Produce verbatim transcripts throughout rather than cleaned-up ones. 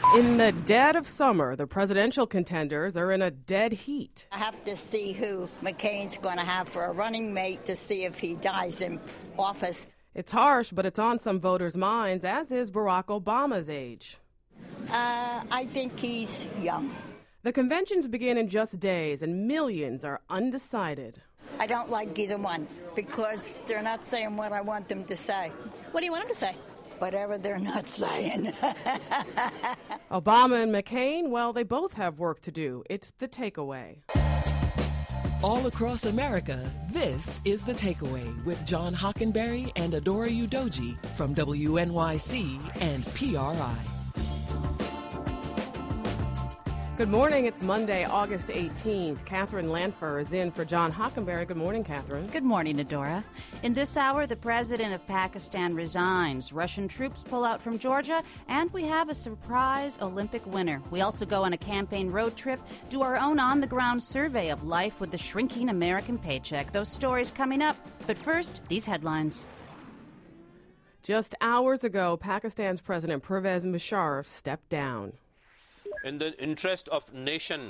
In the dead of summer, the presidential contenders are in a dead heat. I have to see who McCain's going to have for a running mate to see if he dies in office. It's harsh, but it's on some voters' minds, as is Barack Obama's age. Uh, I think he's young. The conventions begin in just days, and millions are undecided. I don't like either one because they're not saying what I want them to say. What do you want them to say? Whatever they're not saying. Obama and McCain, well, they both have work to do. It's The Takeaway. All across America, this is The Takeaway with John Hockenberry and Adora Udoji from W N Y C and P R I. Good morning. It's Monday, August eighteenth. Catherine Lanfer is in for John Hockenberry. Good morning, Catherine. Good morning, Adora. In this hour, the president of Pakistan resigns. Russian troops pull out from Georgia, and we have a surprise Olympic winner. We also go on a campaign road trip, do our own on-the-ground survey of life with the shrinking American paycheck. Those stories coming up. But first, these headlines. Just hours ago, Pakistan's President Pervez Musharraf stepped down. In the interest of nation,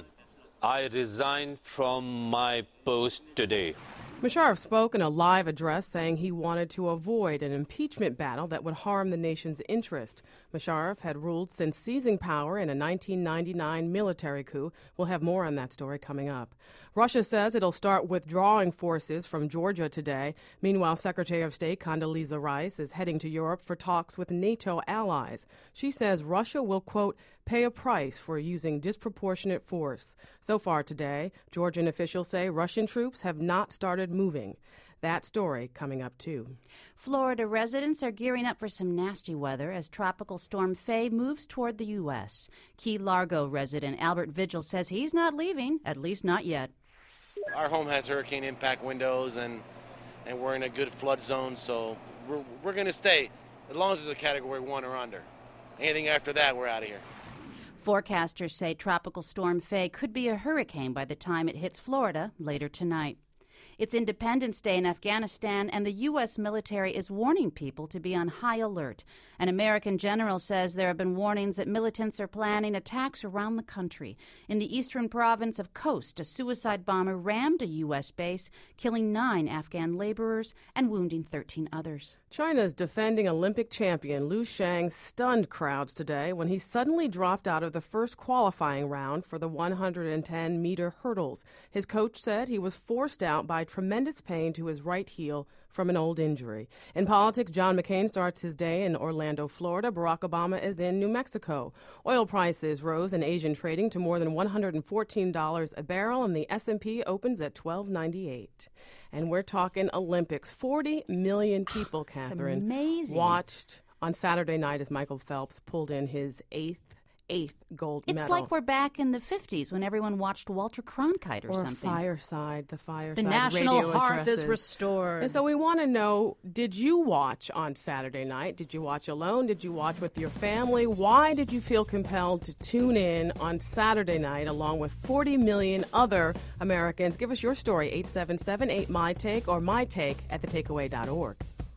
I resign from my post today. Musharraf spoke in a live address saying he wanted to avoid an impeachment battle that would harm the nation's interest. Musharraf had ruled since seizing power in a nineteen ninety-nine military coup. We'll have more on that story coming up. Russia says it'll start withdrawing forces from Georgia today. Meanwhile, Secretary of State Condoleezza Rice is heading to Europe for talks with NATO allies. She says Russia will, quote, pay a price for using disproportionate force. So far today, Georgian officials say Russian troops have not started moving. That story coming up, too. Florida residents are gearing up for some nasty weather as Tropical Storm Faye moves toward the U S. Key Largo resident Albert Vigil says he's not leaving, at least not yet. Our home has hurricane impact windows, and, and we're in a good flood zone, so we're, we're going to stay as long as it's a Category one or under. Anything after that, we're out of here. Forecasters say Tropical Storm Faye could be a hurricane by the time it hits Florida later tonight. It's Independence Day in Afghanistan, and the U S military is warning people to be on high alert. An American general says there have been warnings that militants are planning attacks around the country. In the eastern province of Khost, a suicide bomber rammed a U S base, killing nine Afghan laborers and wounding thirteen others. China's defending Olympic champion Liu Shang stunned crowds today when he suddenly dropped out of the first qualifying round for the one hundred ten meter hurdles. His coach said he was forced out by tremendous pain to his right heel from an old injury. In politics, John McCain starts his day in Orlando, Florida. Barack Obama is in New Mexico. Oil prices rose in Asian trading to more than one hundred fourteen dollars a barrel, and the S and P opens at twelve ninety-eight. And we're talking Olympics. forty million people, Catherine, amazing. watched on Saturday night as Michael Phelps pulled in his eighth eighth gold it's medal. It's like we're back in the fifties when everyone watched Walter Cronkite or, or something. Fireside, the Fireside The national radio hearth addresses. is restored. And so we want to know, did you watch on Saturday night? Did you watch alone? Did you watch with your family? Why did you feel compelled to tune in on Saturday night along with forty million other Americans? Give us your story, eight seven seven eight my take or my take at the takeaway dot org.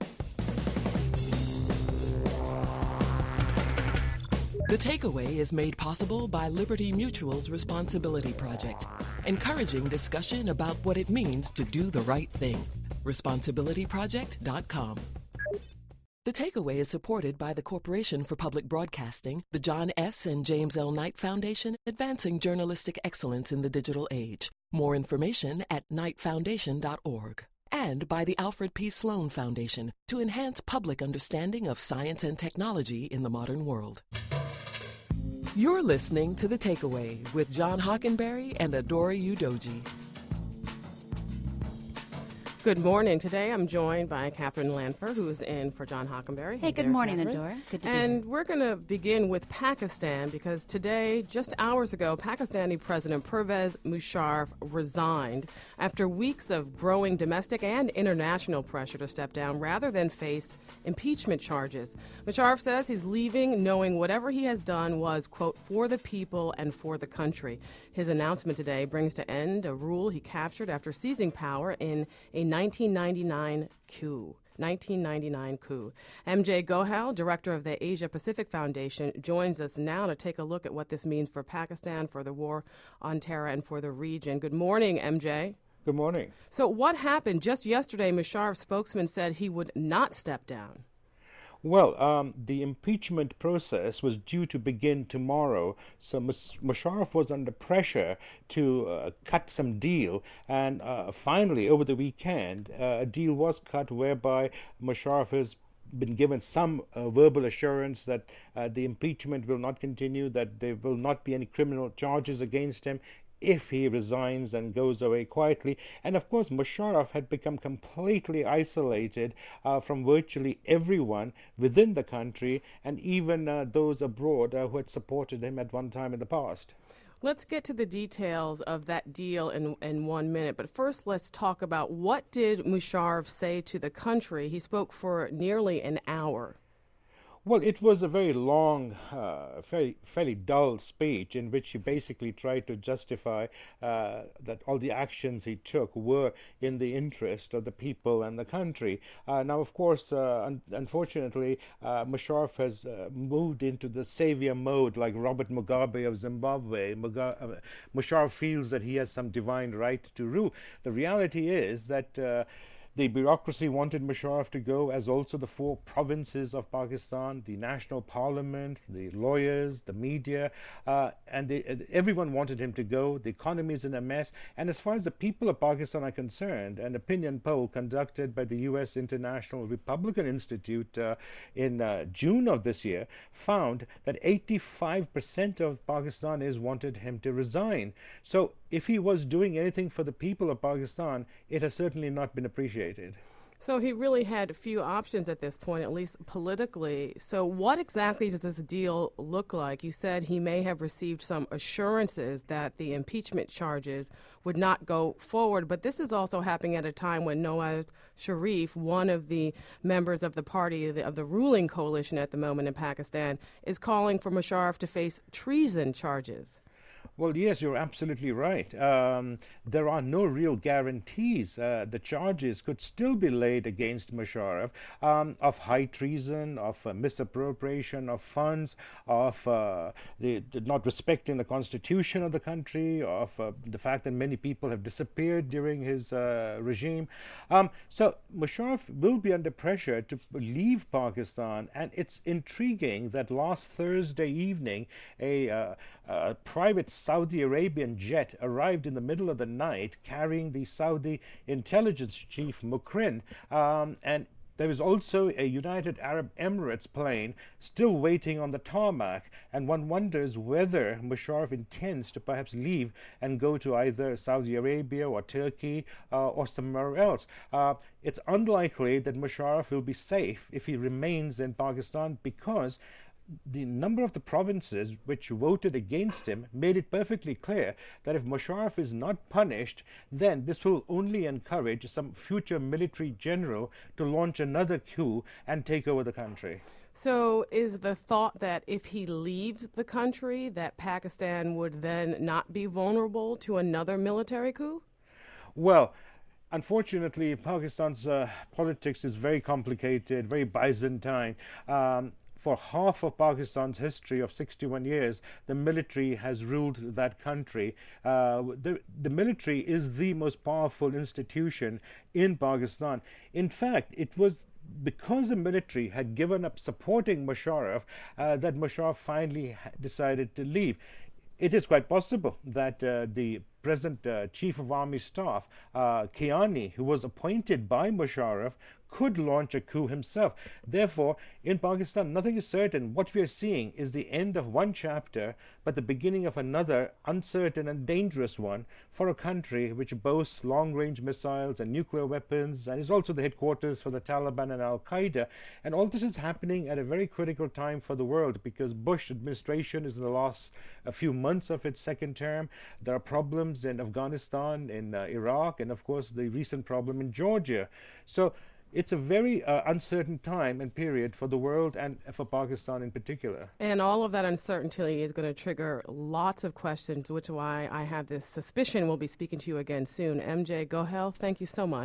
The Takeaway is made possible by Liberty Mutual's Responsibility Project, encouraging discussion about what it means to do the right thing. responsibility project dot com. The Takeaway is supported by the Corporation for Public Broadcasting, the John S. and James L. Knight Foundation, advancing journalistic excellence in the digital age. More information at knight foundation dot org. And by the Alfred P. Sloan Foundation, to enhance public understanding of science and technology in the modern world. You're listening to The Takeaway with John Hockenberry and Adora Udoji. Good morning. Today I'm joined by Catherine Lanfer, who is in for John Hockenberry. Hey, good there, morning, Catherine. Adora. Good to be And here. we're going to begin with Pakistan because today, just hours ago, Pakistani President Pervez Musharraf resigned after weeks of growing domestic and international pressure to step down rather than face impeachment charges. Musharraf says he's leaving knowing whatever he has done was, quote, for the people and for the country. His announcement today brings to end a rule he captured after seizing power in a nineteen ninety-nine coup. nineteen ninety-nine coup. M J Gohel, director of the Asia Pacific Foundation, joins us now to take a look at what this means for Pakistan, for the war on terror, and for the region. Good morning, M J. Good morning. So what happened? Just yesterday, Musharraf's spokesman said he would not step down. Well, um, the impeachment process was due to begin tomorrow, so Musharraf was under pressure to uh, cut some deal, and uh, finally, over the weekend, uh, a deal was cut whereby Musharraf has been given some uh, verbal assurance that uh, the impeachment will not continue, that there will not be any criminal charges against him if he resigns and goes away quietly. And of course, Musharraf had become completely isolated uh, from virtually everyone within the country, and even uh, those abroad uh, who had supported him at one time in the past. Let's get to the details of that deal in, in one minute. But first, let's talk about what did Musharraf say to the country. He spoke for nearly an hour. Well, it was a very long, uh, very, fairly dull speech in which he basically tried to justify uh, that all the actions he took were in the interest of the people and the country. Uh, now, of course, uh, un- unfortunately, uh, Musharraf has uh, moved into the savior mode like Robert Mugabe of Zimbabwe. Muga- uh, Musharraf feels that he has some divine right to rule. The reality is that uh, the bureaucracy wanted Musharraf to go, as also the four provinces of Pakistan, the national parliament, the lawyers, the media, uh, and they, everyone wanted him to go. The economy is in a mess. And as far as the people of Pakistan are concerned, an opinion poll conducted by the U S International Republican Institute uh, in uh, June of this year found that eighty-five percent of Pakistanis wanted him to resign. So if he was doing anything for the people of Pakistan, it has certainly not been appreciated. So he really had few options at this point, at least politically. So what exactly does this deal look like? You said he may have received some assurances that the impeachment charges would not go forward, but this is also happening at a time when Nawaz Sharif, one of the members of the party of the, of the ruling coalition at the moment in Pakistan, is calling for Musharraf to face treason charges. Well, yes, you're absolutely right. Um, there are no real guarantees. Uh, the charges could still be laid against Musharraf um, of high treason, of uh, misappropriation of funds, of uh, the, the not respecting the constitution of the country, of uh, the fact that many people have disappeared during his uh, regime. Um, so Musharraf will be under pressure to leave Pakistan, and it's intriguing that last Thursday evening, a, uh, a private Saudi Arabian jet arrived in the middle of the night carrying the Saudi intelligence chief Mukrin, um, and there is also a United Arab Emirates plane still waiting on the tarmac, and one wonders whether Musharraf intends to perhaps leave and go to either Saudi Arabia or Turkey uh, or somewhere else. Uh, it's unlikely that Musharraf will be safe if he remains in Pakistan, because the number of the provinces which voted against him made it perfectly clear that if Musharraf is not punished, then this will only encourage some future military general to launch another coup and take over the country. So is the thought that if he leaves the country, that Pakistan would then not be vulnerable to another military coup? Well, unfortunately, Pakistan's uh, politics is very complicated, very Byzantine. Um, For half of Pakistan's history of sixty-one years, the military has ruled that country. Uh, the, the military is the most powerful institution in Pakistan. In fact, it was because the military had given up supporting Musharraf uh, that Musharraf finally decided to leave. It is quite possible that uh, the present uh, Chief of Army Staff, uh, Kiani, who was appointed by Musharraf, could launch a coup himself. Therefore, in Pakistan, nothing is certain. What we are seeing is the end of one chapter, but the beginning of another uncertain and dangerous one for a country which boasts long-range missiles and nuclear weapons and is also the headquarters for the Taliban and Al-Qaeda. And all this is happening at a very critical time for the world, because Bush administration is in the last a few months of its second term. There are problems in Afghanistan, in uh, Iraq, and of course the recent problem in Georgia. So it's a very uh, uncertain time and period for the world and for Pakistan in particular. And all of that uncertainty is going to trigger lots of questions, which is why I have this suspicion we'll be speaking to you again soon. M J Gohel, thank you so much.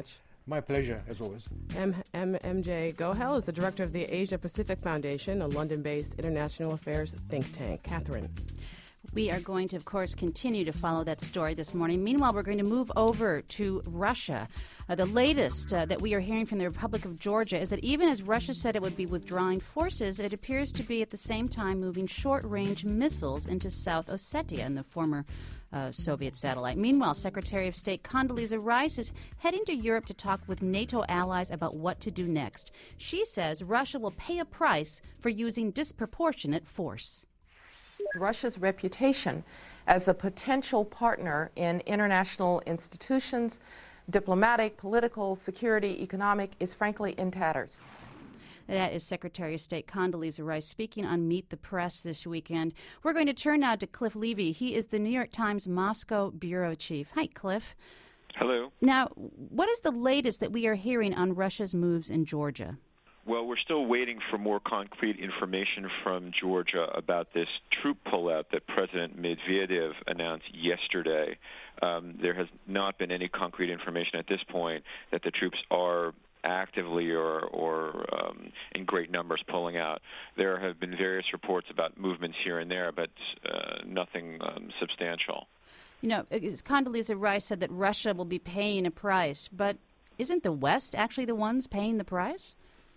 My pleasure, as always. M- M- MJ Gohel is the director of the Asia Pacific Foundation, a London-based international affairs think tank. Catherine. We are going to, of course, continue to follow that story this morning. Meanwhile, we're going to move over to Russia. Uh, the latest uh, that we are hearing from the Republic of Georgia is that even as Russia said it would be withdrawing forces, it appears to be at the same time moving short-range missiles into South Ossetia and the former Uh, Soviet satellite. Meanwhile, Secretary of State Condoleezza Rice is heading to Europe to talk with NATO allies about what to do next. She says Russia will pay a price for using disproportionate force. Russia's reputation as a potential partner in international institutions, diplomatic, political, security, economic, is frankly in tatters. That is Secretary of State Condoleezza Rice speaking on Meet the Press this weekend. We're going to turn now to Cliff Levy. He is the New York Times Moscow bureau chief. Hi, Cliff. Hello. Now, what is the latest that we are hearing on Russia's moves in Georgia? Well, we're still waiting for more concrete information from Georgia about this troop pullout that President Medvedev announced yesterday. Um, there has not been any concrete information at this point that the troops are actively or, or um, in great numbers pulling out. There have been various reports about movements here and there, but uh, nothing um, substantial. You know, Condoleezza Rice said that Russia will be paying a price, but isn't the West actually the ones paying the price?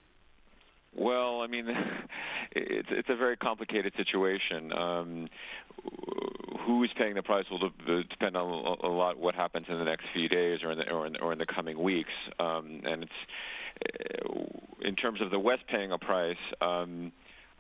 Well, I mean, it's it's a very complicated situation. Um, who is paying the price will depend on a lot what happens in the next few days or in the or in, or in the coming weeks. Um, and it's in terms of the West paying a price. Um,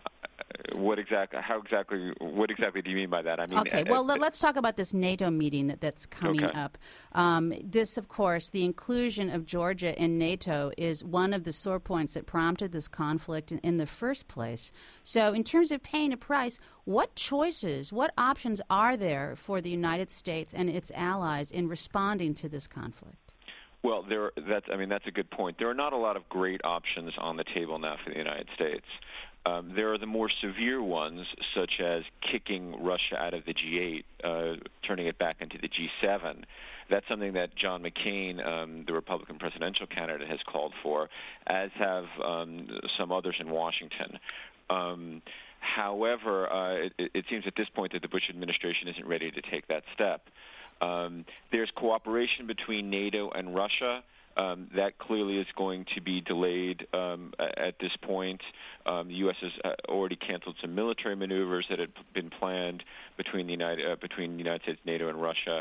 What exactly? How exactly? What exactly do you mean by that? I mean, okay. Well, uh, let's talk about this NATO meeting that, that's coming okay. up. Um, this, of course, the inclusion of Georgia in NATO is one of the sore points that prompted this conflict in, in the first place. So, in terms of paying a price, what choices, what options are there for the United States and its allies in responding to this conflict? Well, there. That's. I mean, that's a good point. There are not a lot of great options on the table now for the United States. Um, there are the more severe ones, such as kicking Russia out of the G eight, uh, turning it back into the G seven. That's something that John McCain, um, the Republican presidential candidate, has called for, as have um, some others in Washington. Um, however, uh, it, it seems at this point that the Bush administration isn't ready to take that step. Um, there's cooperation between NATO and Russia. Um, that clearly is going to be delayed um, at this point. Um, the U S has already canceled some military maneuvers that had been planned between the United uh, between the United States, NATO, and Russia.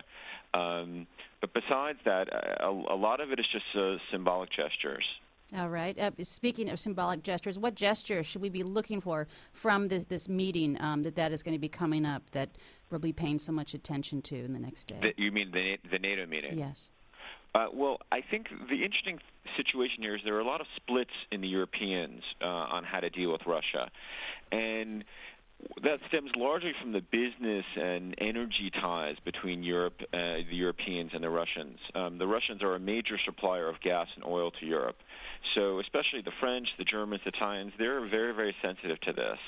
Um, but besides that, a, a lot of it is just uh, symbolic gestures. All right. Uh, speaking of symbolic gestures, what gesture should we be looking for from this, this meeting um, that that is going to be coming up that we'll be paying so much attention to in the next day? The, you mean the, the NATO meeting? Yes. Uh, well, I think the interesting situation here is there are a lot of splits in the Europeans uh, on how to deal with Russia. And that stems largely from the business and energy ties between Europe, uh, the Europeans and the Russians. Um, the Russians are a major supplier of gas and oil to Europe. So especially the French, the Germans, the Italians, they're very, very sensitive to this.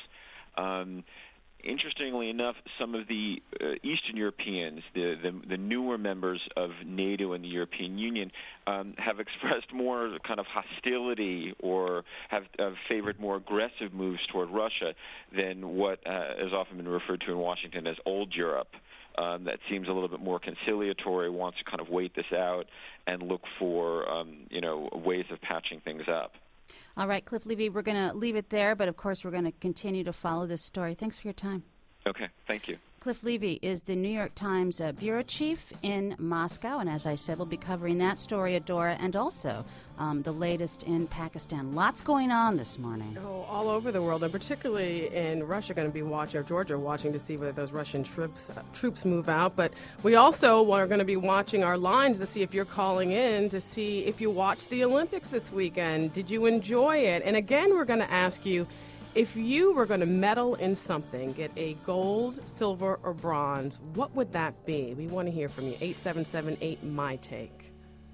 Um, Interestingly enough, some of the uh, Eastern Europeans, the, the the newer members of NATO and the European Union, um, have expressed more kind of hostility or have, have favored more aggressive moves toward Russia than what uh, has often been referred to in Washington as old Europe. Um, that seems a little bit more conciliatory, wants to kind of wait this out and look for um, you know ways of patching things up. All right, Cliff Levy, we're going to leave it there, but of course we're going to continue to follow this story. Thanks for your time. Okay, thank you. Cliff Levy is the New York Times uh, bureau chief in Moscow, and as I said, we'll be covering that story, Adora, and also um, the latest in Pakistan. Lots going on this morning. Oh, all over the world, and particularly in Russia, going to be watching, or Georgia, watching to see whether those Russian troops uh, troops move out. But we also are going to be watching our lines to see if you're calling in to see if you watched the Olympics this weekend. Did you enjoy it? And again, we're going to ask you, if you were going to medal in something, get a gold, silver, or bronze, what would that be? We want to hear from you. eight seven seven eight, M Y take.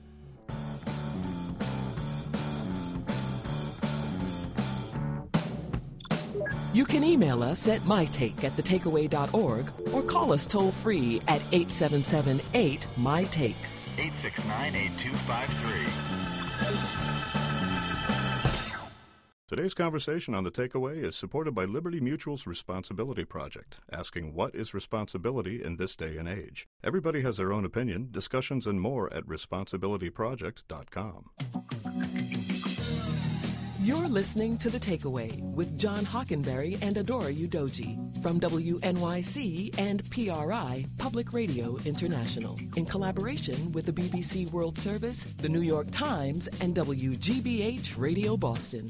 You can email us at mytake at the takeaway dot org or call us toll free at eight seven seven eight, M Y take. eight six nine, eight two five three. Today's conversation on The Takeaway is supported by Liberty Mutual's Responsibility Project, asking what is responsibility in this day and age. Everybody has their own opinion. Discussions and more at responsibility project dot com. You're listening to The Takeaway with John Hockenberry and Adora Udoji from W N Y C and P R I, Public Radio International, in collaboration with the B B C World Service, the New York Times, and W G B H Radio Boston.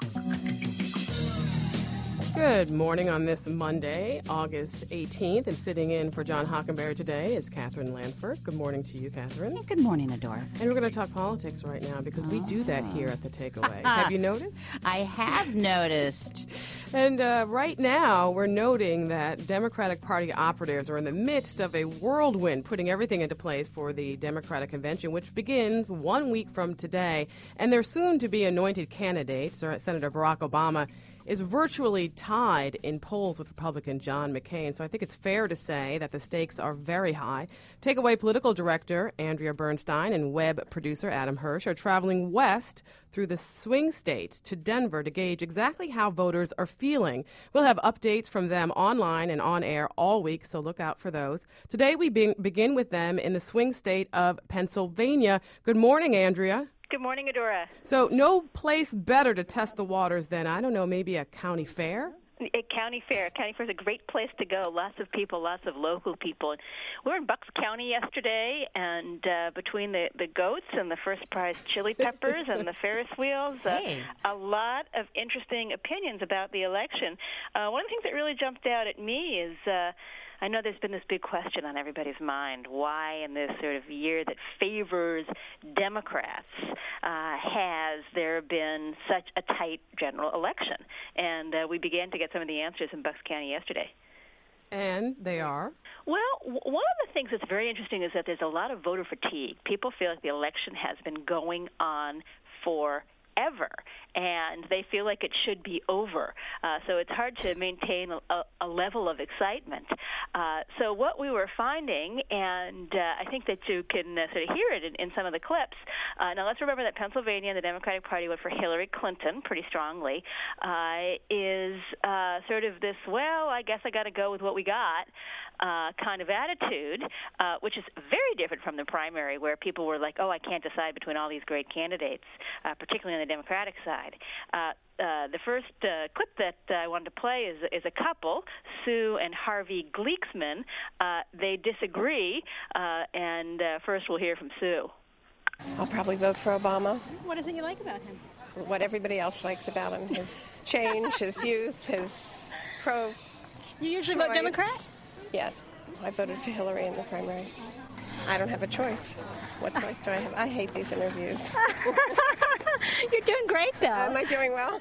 Good morning on this Monday, August eighteenth, and sitting in for John Hockenberry today is Catherine Lanford. Good morning to you, Catherine. Good morning, Adora. And we're going to talk politics right now because oh. we do that here at The Takeaway. Have you noticed? I have noticed. And uh, right now, we're noting that Democratic Party operatives are in the midst of a whirlwind, putting everything into place for the Democratic Convention, which begins one week from today. And their soon-to-be anointed candidate, Senator Barack Obama, is virtually tied in polls with Republican John McCain. So I think it's fair to say that the stakes are very high. Takeaway political director Andrea Bernstein and web producer Adam Hirsch are traveling west through the swing states to Denver to gauge exactly how voters are feeling. We'll have updates from them online and on air all week, so look out for those. Today we be- begin with them in the swing state of Pennsylvania. Good morning, Andrea. Good morning, Adora. So no place better to test the waters than, I don't know, maybe a county fair? A county fair. County fair is a great place to go. Lots of people, lots of local people. We were in Bucks County yesterday, and uh, between the, the goats and the first prize chili peppers and the Ferris wheels, uh, hey. a lot of interesting opinions about the election. Uh, one of the things that really jumped out at me is uh, I know there's been this big question on everybody's mind. Why in this sort of year that favors Democrats uh, has there been such a tight general election? And uh, we began to get some of the answers in Bucks County yesterday. And they are? Well, w- one of the things that's very interesting is that there's a lot of voter fatigue. People feel like the election has been going on for ever, and they feel like it should be over. Uh, so it's hard to maintain a, a level of excitement. Uh, so what we were finding, and uh, I think that you can uh, sort of hear it in, in some of the clips. Uh, now let's remember that Pennsylvania and the Democratic Party went for Hillary Clinton pretty strongly, uh, is uh, sort of this, well, I guess I got to go with what we got. Uh, kind of attitude, uh, which is very different from the primary, where people were like, oh, I can't decide between all these great candidates, uh, particularly on the Democratic side. Uh, uh, the first uh, clip that uh, I wanted to play is, is a couple, Sue and Harvey Gleeksman. Uh, they disagree, uh, and uh, first we'll hear from Sue. I'll probably vote for Obama. What is it you like about him? What everybody else likes about him, his change, his youth, his pro You usually choice. vote Democrat? Yes, I voted for Hillary in the primary. I don't have a choice. What choice do I have? I hate these interviews. You're doing great, though. Am I doing well?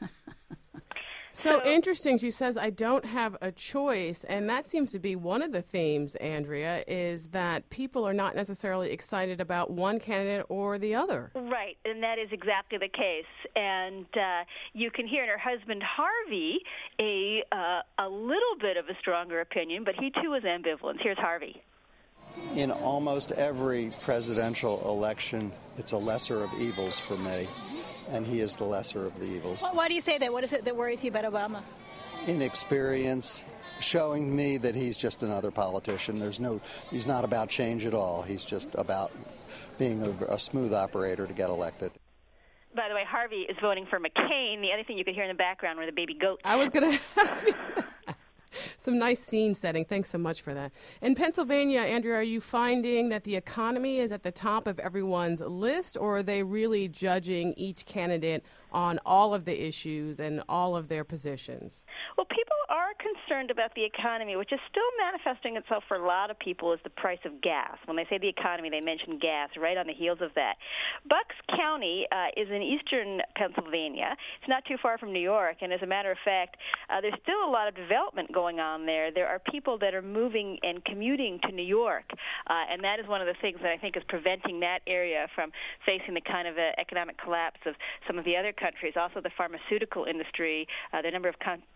So interesting. She says, I don't have a choice. And that seems to be one of the themes, Andrea, is that people are not necessarily excited about one candidate or the other. Right, and that is exactly the case. And uh, you can hear in her husband, Harvey, a, uh, a little bit of a stronger opinion, but he too is ambivalent. Here's Harvey. In almost every presidential election, it's a lesser of evils for me. And he is the lesser of the evils. Well, why do you say that? What is it that worries you about Obama? Inexperience, showing me that he's just another politician. There's no, he's not about change at all. He's just about being a, a smooth operator to get elected. By the way, Harvey is voting for McCain. The other thing you could hear in the background were the baby goats. I was going to ask you. Some nice scene setting. Thanks so much for that. In Pennsylvania, Andrea, are you finding that the economy is at the top of everyone's list, or are they really judging each candidate on all of the issues and all of their positions? Well, people are concerned about the economy, which is still manifesting itself for a lot of people as the price of gas. When they say the economy, they mention gas right on the heels of that. Bucks County uh, is in eastern Pennsylvania. It's not too far from New York, and as a matter of fact, uh, there's still a lot of development going on there. There are people that are moving and commuting to New York, uh, and that is one of the things that I think is preventing that area from facing the kind of uh, economic collapse of some of the other countries. Also, the pharmaceutical industry, uh, the number of con-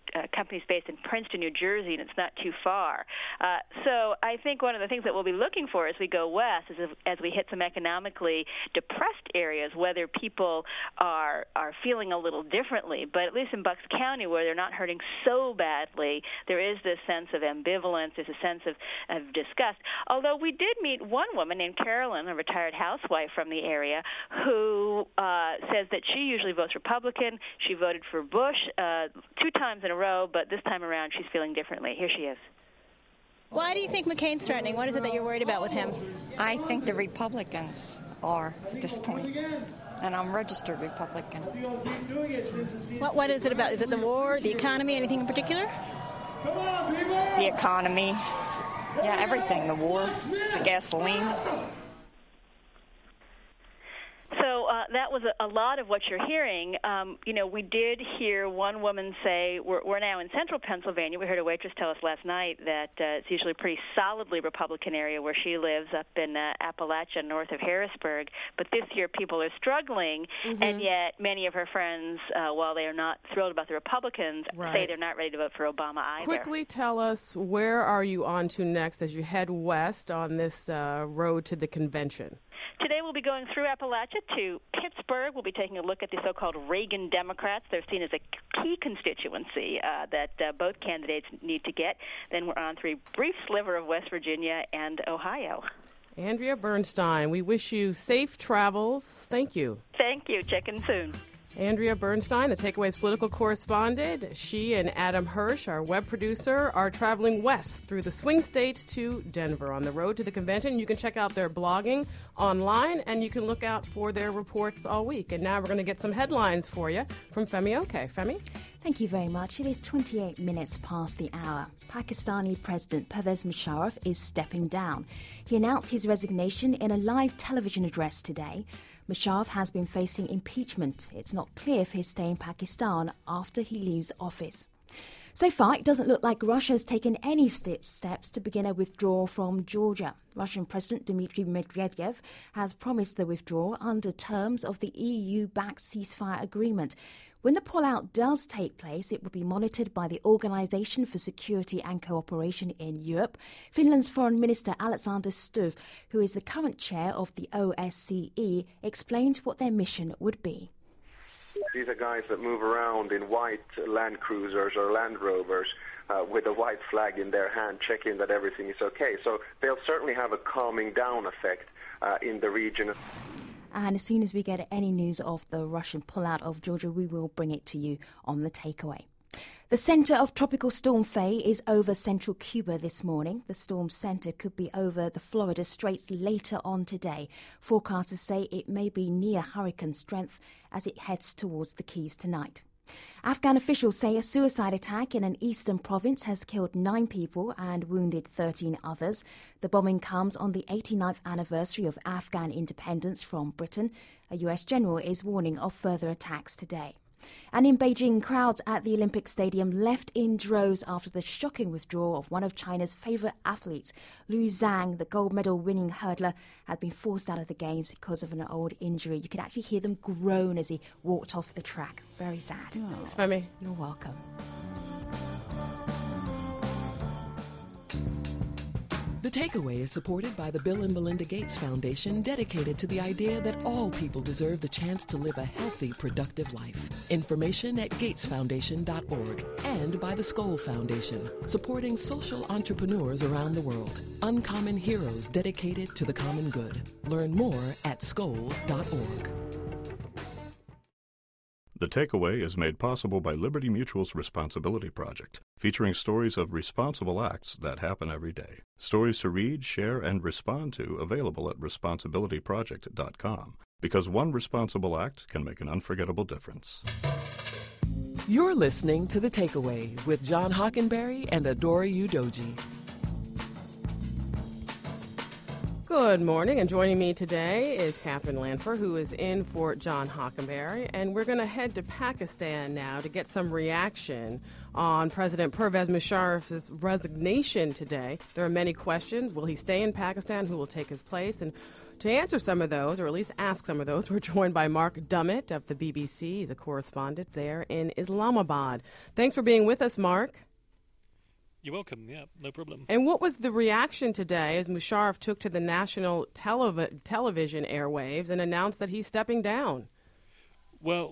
uh, company's based in Princeton, New Jersey, and it's not too far. Uh, so I think one of the things that we'll be looking for as we go west is if, as we hit some economically depressed areas, whether people are are feeling a little differently. But at least in Bucks County, where they're not hurting so badly, there is this sense of ambivalence, there's a sense of, of disgust. Although we did meet one woman named Carolyn, a retired housewife from the area, who uh, says that she usually votes Republican. She voted for Bush uh, two times in a row, but this time around she's feeling differently. Here she is. Why do you think McCain's threatening? What is it that you're worried about with him? I think the Republicans are at this point, and I'm registered Republican. What, what is it about? Is it the war, the economy, anything in particular? The economy, yeah, everything, the war, the gasoline. So uh, that was a, a lot of what you're hearing. Um, you know, we did hear one woman say, we're, we're now in central Pennsylvania. We heard a waitress tell us last night that uh, it's usually a pretty solidly Republican area where she lives up in uh, Appalachia, north of Harrisburg. But this year people are struggling, mm-hmm. and yet many of her friends, uh, while they are not thrilled about the Republicans, right. say they're not ready to vote for Obama either. Quickly tell us, where are you on to next as you head west on this uh, road to the convention? Today we'll be going through Appalachia to Pittsburgh. We'll be taking a look at the so-called Reagan Democrats. They're seen as a key constituency uh, that uh, both candidates need to get. Then we're on through a brief sliver of West Virginia and Ohio. Andrea Bernstein, we wish you safe travels. Thank you. Thank you. Check in soon. Andrea Bernstein, the Takeaway's political correspondent. She and Adam Hirsch, our web producer, are traveling west through the swing states to Denver on the road to the convention. You can check out their blogging online, and you can look out for their reports all week. And now we're going to get some headlines for you from Femi Oke. Femi? Thank you very much. It is twenty-eight minutes past the hour. Pakistani President Pervez Musharraf is stepping down. He announced his resignation in a live television address today. Musharraf has been facing impeachment. It's not clear if he'll stay in Pakistan after he leaves office. So far, it doesn't look like Russia has taken any steps to begin a withdrawal from Georgia. Russian President Dmitry Medvedev has promised the withdrawal under terms of the E U-backed ceasefire agreement. When the pullout does take place, it will be monitored by the Organisation for Security and Cooperation in Europe. Finland's Foreign Minister Alexander Stubb, who is the current chair of the O S C E, explained what their mission would be. These are guys that move around in white Land Cruisers or Land Rovers uh, with a white flag in their hand, checking that everything is okay. So they'll certainly have a calming down effect uh, in the region. And as soon as we get any news of the Russian pullout of Georgia, we will bring it to you on the Takeaway. The centre of Tropical Storm Faye is over central Cuba this morning. The storm's centre could be over the Florida Straits later on today. Forecasters say it may be near hurricane strength as it heads towards the Keys tonight. Afghan officials say a suicide attack in an eastern province has killed nine people and wounded thirteen others. The bombing comes on the eighty-ninth anniversary of Afghan independence from Britain. A U S general is warning of further attacks today. And in Beijing, crowds at the Olympic Stadium left in droves after the shocking withdrawal of one of China's favourite athletes. Liu Zhang, the gold medal winning hurdler, had been forced out of the Games because of an old injury. You could actually hear them groan as he walked off the track. Very sad. Oh. Thanks, Femi. You're welcome. The Takeaway is supported by the Bill and Melinda Gates Foundation, dedicated to the idea that all people deserve the chance to live a healthy, productive life. Information at gates foundation dot org, and by the Skoll Foundation, supporting social entrepreneurs around the world. Uncommon heroes dedicated to the common good. Learn more at skoll dot org. The Takeaway is made possible by Liberty Mutual's Responsibility Project, featuring stories of responsible acts that happen every day. Stories to read, share, and respond to available at responsibility project dot com. Because one responsible act can make an unforgettable difference. You're listening to The Takeaway with John Hockenberry and Adora Udoji. Good morning, and joining me today is Catherine Lanpher, who is in for John Hockenberry, and we're going to head to Pakistan now to get some reaction on President Pervez Musharraf's resignation today. There are many questions. Will he stay in Pakistan? Who will take his place? And to answer some of those, or at least ask some of those, we're joined by Mark Dummett of the B B C. He's a correspondent there in Islamabad. Thanks for being with us, Mark. You're welcome. Yeah, no problem. And what was the reaction today as Musharraf took to the national telev- television airwaves and announced that he's stepping down? Well,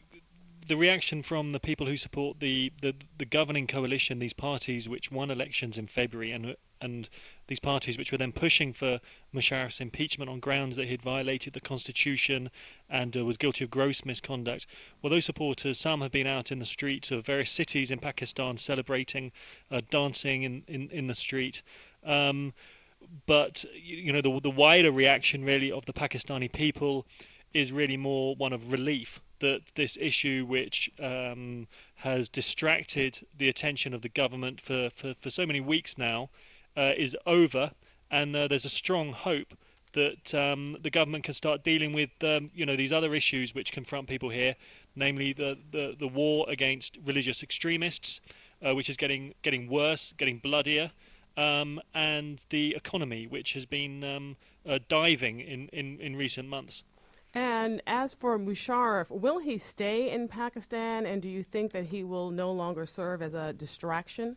the reaction from the people who support the, the, the governing coalition, these parties which won elections in February, and and these parties which were then pushing for Musharraf's impeachment on grounds that he'd violated the constitution and uh, was guilty of gross misconduct. Well, those supporters, some have been out in the streets of various cities in Pakistan celebrating, uh, dancing in, in, in the street. Um, but, you know, the, the wider reaction really of the Pakistani people is really more one of relief that this issue, which um, has distracted the attention of the government for, for, for so many weeks now, uh, is over, and uh, there's a strong hope that um, the government can start dealing with um, you know, these other issues which confront people here, namely the, the, the war against religious extremists, uh, which is getting getting worse, getting bloodier, um, and the economy, which has been um, uh, diving in, in, in recent months. And as for Musharraf, will he stay in Pakistan, and do you think that he will no longer serve as a distraction?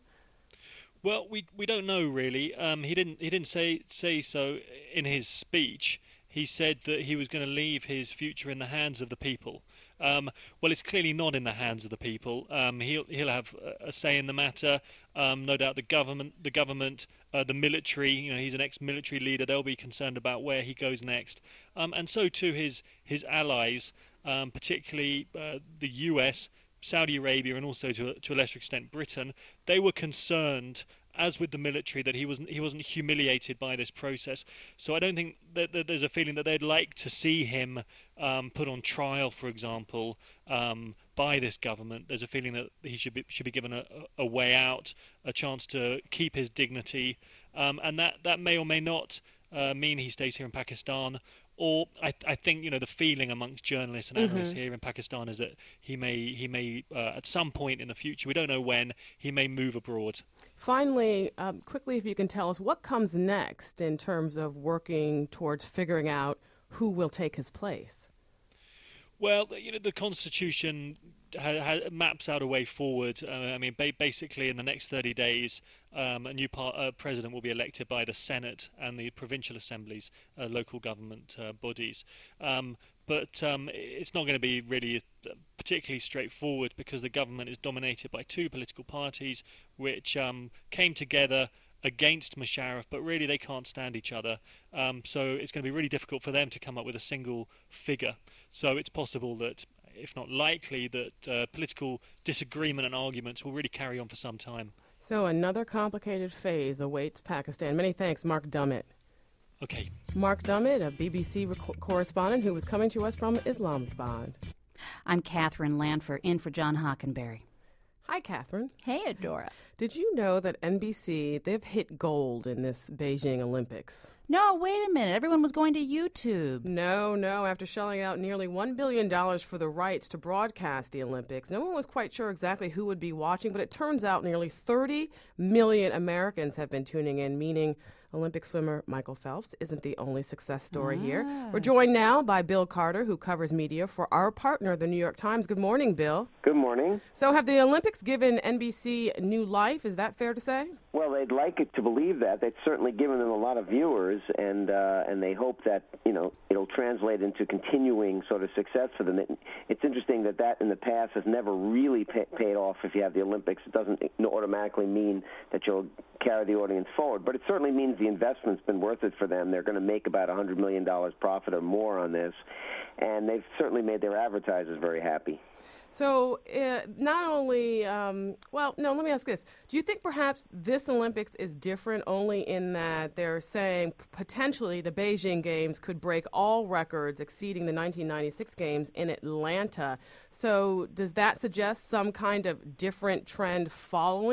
Well, we we don't know really. Um, he didn't he didn't say say so in his speech. He said that he was going to leave his future in the hands of the people. Um, well, it's clearly not in the hands of the people. Um, he'll he'll have a say in the matter. Um, no doubt the government, the government, uh, the military. You know, he's an ex-military leader. They'll be concerned about where he goes next, um, and so too his his allies, um, particularly uh, the U S, Saudi Arabia, and also to to a lesser extent Britain. They were concerned, as with the military, that he wasn't he wasn't humiliated by this process. So I don't think that, that there's a feeling that they'd like to see him um, put on trial, for example, um, by this government. There's a feeling that he should be should be given a, a way out, a chance to keep his dignity, um, and that that may or may not uh, mean he stays here in Pakistan. Or I, I think, you know, the feeling amongst journalists and analysts mm-hmm. here in Pakistan is that he may he may uh, at some point in the future, we don't know when, he may move abroad. Finally, um, quickly, if you can tell us what comes next in terms of working towards figuring out who will take his place. Well, you know, the Constitution ha- ha- maps out a way forward. Uh, I mean, ba- basically, in the next thirty days, um, a new par- uh, president will be elected by the Senate and the provincial assemblies, uh, local government uh, bodies. Um, but um, it's not going to be really particularly straightforward because the government is dominated by two political parties which um, came together against Musharraf, but really they can't stand each other. Um, so it's going to be really difficult for them to come up with a single figure. So it's possible that, if not likely, that uh, political disagreement and arguments will really carry on for some time. So another complicated phase awaits Pakistan. Many thanks, Mark Dummett. Okay. Mark Dummett, a B B C rec- correspondent who was coming to us from Islamabad. I'm Catherine Lanpher, in for John Hockenberry. Hi, Catherine. Hey, Adora. Did you know that N B C, they've hit gold in this Beijing Olympics? No, wait a minute. Everyone was going to YouTube. No, no. After shelling out nearly one billion dollars for the rights to broadcast the Olympics, no one was quite sure exactly who would be watching, but it turns out nearly thirty million Americans have been tuning in, meaning Olympic swimmer Michael Phelps isn't the only success story ah. here. We're joined now by Bill Carter, who covers media for our partner, the New York Times. Good morning, Bill. Good morning. So have the Olympics given N B C new life? Is that fair to say? Well, they'd like it to believe that. They've certainly given them a lot of viewers, and uh, and they hope that, you know, it'll translate into continuing sort of success for them. It, it's interesting that that in the past has never really pay, paid off. If you have the Olympics, it doesn't automatically mean that you'll carry the audience forward, but it certainly means the investment's been worth it for them. They're going to make about one hundred million dollars profit or more on this, and they've certainly made their advertisers very happy. So uh, not only, um, well, no, let me ask this. Do you think perhaps this Olympics is different only in that they're saying potentially the Beijing Games could break all records exceeding the nineteen ninety-six Games in Atlanta? So does that suggest some kind of different trend following it?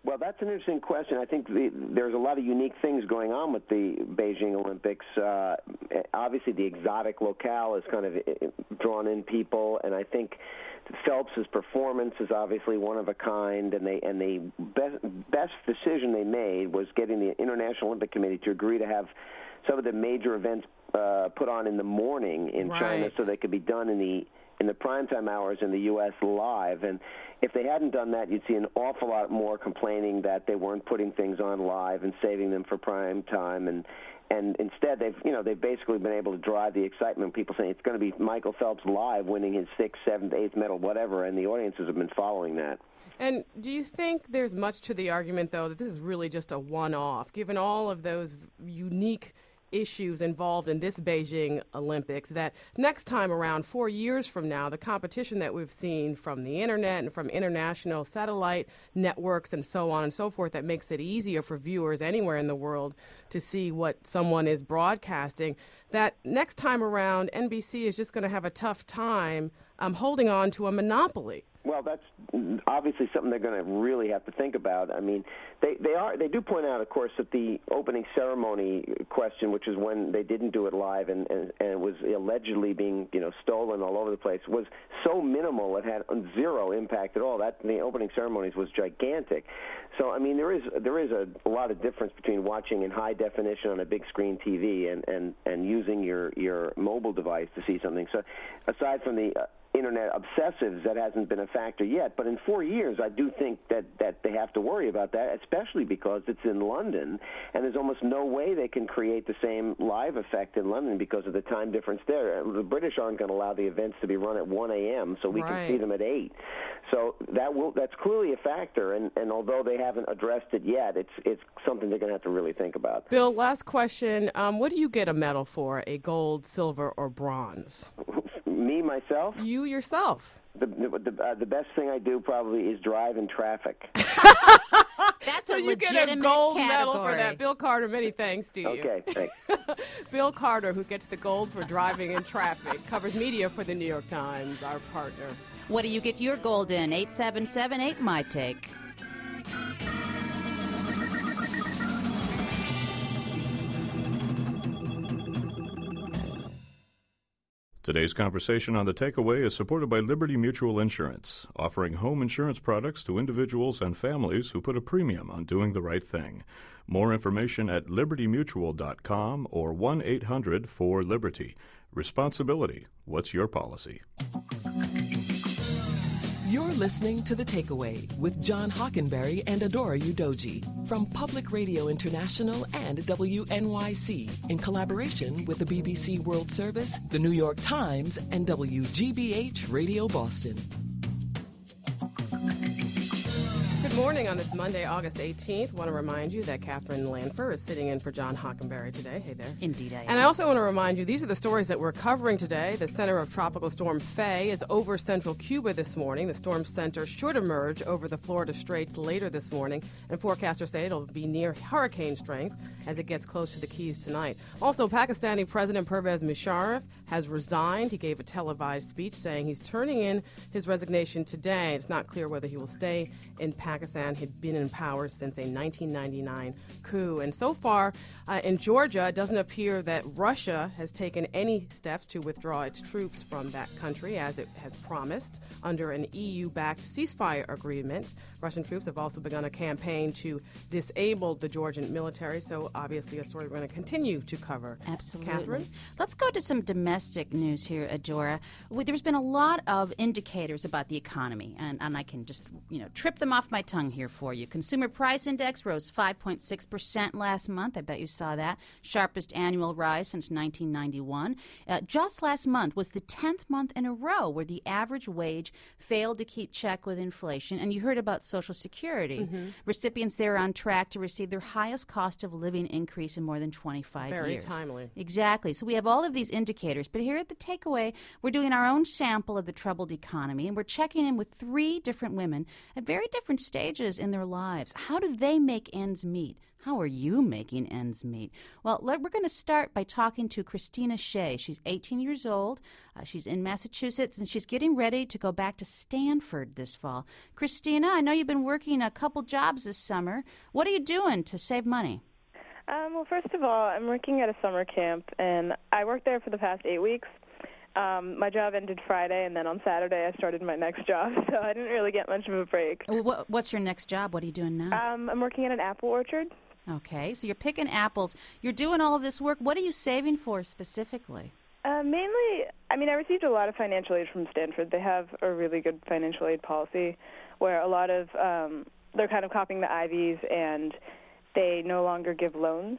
Well, that's an interesting question. I think the, there's a lot of unique things going on with the Beijing Olympics. Uh, obviously, the exotic locale has kind of drawn in people, and I think Phelps's performance is obviously one of a kind, and they and the best, best decision they made was getting the International Olympic Committee to agree to have some of the major events uh, put on in the morning in right. China, so they could be done in the in the primetime hours in the U S live. And if they hadn't done that, you'd see an awful lot more complaining that they weren't putting things on live and saving them for prime time. And and instead, they've you know they've basically been able to drive the excitement. People saying it's going to be Michael Phelps live, winning his sixth, seventh, eighth medal, whatever, and the audiences have been following that. And do you think there's much to the argument, though, that this is really just a one-off, given all of those unique issues involved in this Beijing Olympics, that next time around, four years from now, the competition that we've seen from the internet and from international satellite networks and so on and so forth, that makes it easier for viewers anywhere in the world to see what someone is broadcasting, that next time around, N B C is just going to have a tough time um, holding on to a monopoly? Well, that's obviously something they're going to really have to think about. I mean, they they are they do point out, of course, that the opening ceremony question, which is when they didn't do it live and, and, and it was allegedly being you know stolen all over the place, was so minimal it had zero impact at all. That the opening ceremonies was gigantic. So I mean, there is there is a, a lot of difference between watching in high definition on a big screen T V and and, and using your your mobile device to see something. So aside from the uh, internet obsessives, that hasn't been a factor yet. But in four years, I do think that, that they have to worry about that, especially because it's in London, and there's almost no way they can create the same live effect in London because of the time difference there. The British aren't going to allow the events to be run at one a.m., so we right. can see them at eight. So that will that's clearly a factor, and, and although they haven't addressed it yet, it's it's something they're going to have to really think about. Bill, last question. Um, what do you get a medal for, a gold, silver, or bronze? Me, myself? You yourself. The the, the, uh, the best thing I do probably is drive in traffic. That's so a you legitimate get a gold category. medal for that. Bill Carter, many thanks to you. Okay, thanks. Bill Carter, who gets the gold for driving in traffic, covers media for the New York Times, our partner. What do you get your gold in? eight seven seven eight, my take. Today's conversation on The Takeaway is supported by Liberty Mutual Insurance, offering home insurance products to individuals and families who put a premium on doing the right thing. More information at liberty mutual dot com or one eight hundred four liberty. Responsibility. What's your policy? You're listening to The Takeaway with John Hockenberry and Adora Udoji from Public Radio International and W N Y C in collaboration with the B B C World Service, the New York Times, and W G B H Radio Boston. Good morning on this Monday, August eighteenth. I want to remind you that Catherine Lanfer is sitting in for John Hockenberry today. Hey there. Indeed I am. And I also want to remind you, these are the stories that we're covering today. The center of Tropical Storm Faye is over central Cuba this morning. The storm center should emerge over the Florida Straits later this morning, and forecasters say it'll be near hurricane strength as it gets close to the Keys tonight. Also, Pakistani President Pervez Musharraf has resigned. He gave a televised speech saying he's turning in his resignation today. It's not clear whether he will stay in Pakistan. Had been in power since a nineteen ninety-nine coup. And so far uh, in Georgia, it doesn't appear that Russia has taken any steps to withdraw its troops from that country, as it has promised under an E U-backed ceasefire agreement. Russian troops have also begun a campaign to disable the Georgian military, so obviously a story we're going to continue to cover. Absolutely. Catherine? Let's go to some domestic news here, Adora. Well, there's been a lot of indicators about the economy, and, and I can just, you know, trip them off my tongue here for you. Consumer Price Index rose five point six percent last month. I bet you saw that. Sharpest annual rise since nineteen ninety-one. Uh, just last month was the tenth month in a row where the average wage failed to keep check with inflation. And you heard about Social Security. Mm-hmm. Recipients there are on track to receive their highest cost of living increase in more than twenty-five Very years. Very timely. Exactly. So we have all of these indicators. But here at The Takeaway, we're doing our own sample of the troubled economy, and we're checking in with three different women at very different stages stages in their lives. How do they make ends meet? How are you making ends meet? Well, let, we're going to start by talking to Christina Shea. She's eighteen years old. Uh, she's in Massachusetts, and she's getting ready to go back to Stanford this fall. Christina, I know you've been working a couple jobs this summer. What are you doing to save money? Um, well, first of all, I'm working at a summer camp, and I worked there for the past eight weeks. Um, my job ended Friday, and then on Saturday I started my next job, so I didn't really get much of a break. What, what's your next job? What are you doing now? Um, I'm working at an apple orchard. Okay, so you're picking apples. You're doing all of this work. What are you saving for specifically? Uh, mainly, I mean, I received a lot of financial aid from Stanford. They have a really good financial aid policy where a lot of, um, they're kind of copying the Ivies, and they no longer give loans.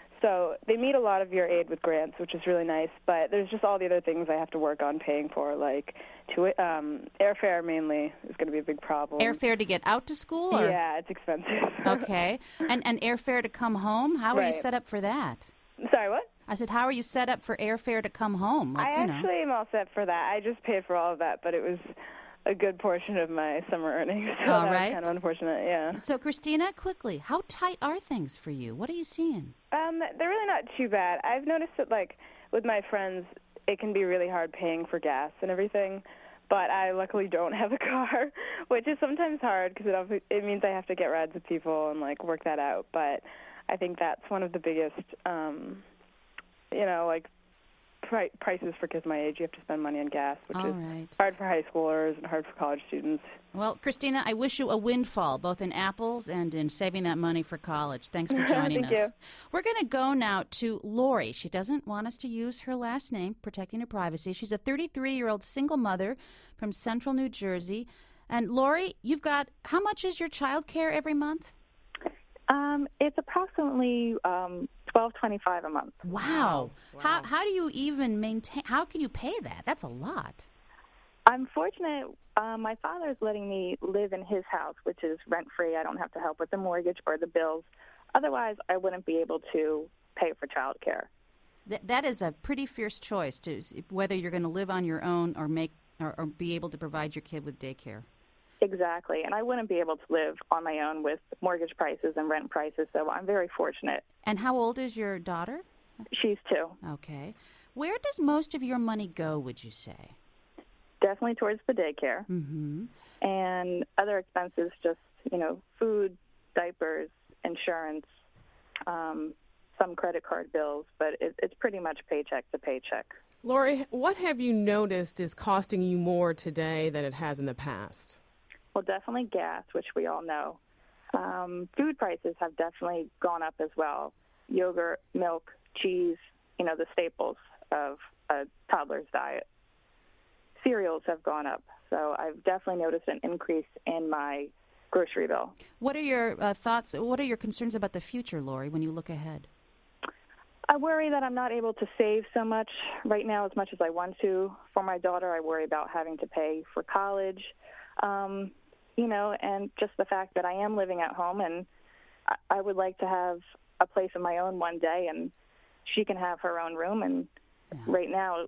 So they meet a lot of your aid with grants, which is really nice, but there's just all the other things I have to work on paying for, like to, um, airfare mainly is going to be a big problem. Airfare to get out to school? Or? Yeah, it's expensive. Okay. And, and airfare to come home? How are Right. you set up for that? Sorry, what? I said, how are you set up for airfare to come home? Like, I you know. actually am all set for that. I just paid for all of that, but it was a good portion of my summer earnings, so All that right. was kind of unfortunate, yeah. So, Christina, quickly, how tight are things for you? What are you seeing? Um, they're really not too bad. I've noticed that, like, with my friends, it can be really hard paying for gas and everything, but I luckily don't have a car, which is sometimes hard because it, obvi- it means I have to get rides with people and, like, work that out. But I think that's one of the biggest, um, you know, like, pri- prices for kids my age. You have to spend money on gas, which All is right. hard for high schoolers and hard for college students. Well, Christina, I wish you a windfall, both in apples and in saving that money for college. Thanks for joining Thank us. you. We're going to go now to Lori. She doesn't want us to use her last name, protecting her privacy. She's a thirty-three-year-old single mother from central New Jersey. And Lori, you've got, how much is your child care every month? Um, it's approximately um, twelve twenty-five a month. Wow. How how do you even maintain, how can you pay that? That's a lot. I'm fortunate. Uh, my father is letting me live in his house, which is rent-free. I don't have to help with the mortgage or the bills. Otherwise, I wouldn't be able to pay for child care. Th- that is a pretty fierce choice, to whether you're going to live on your own or make or, or be able to provide your kid with daycare. Exactly. And I wouldn't be able to live on my own with mortgage prices and rent prices, so I'm very fortunate. And how old is your daughter? She's two. Okay. Where does most of your money go, would you say? Definitely towards the daycare. Mm-hmm. And other expenses, just, you know, food, diapers, insurance, um, some credit card bills, but it, it's pretty much paycheck to paycheck. Lori, what have you noticed is costing you more today than it has in the past? Well, definitely gas, which we all know. Um, food prices have definitely gone up as well. Yogurt, milk, cheese, you know, the staples of a toddler's diet. Cereals have gone up. So I've definitely noticed an increase in my grocery bill. What are your uh, thoughts, what are your concerns about the future, Lori, when you look ahead? I worry that I'm not able to save so much right now as much as I want to. For my daughter, I worry about having to pay for college. Um, you know, and just the fact that I am living at home, and I, I would like to have a place of my own one day, and she can have her own room. And yeah. Right now,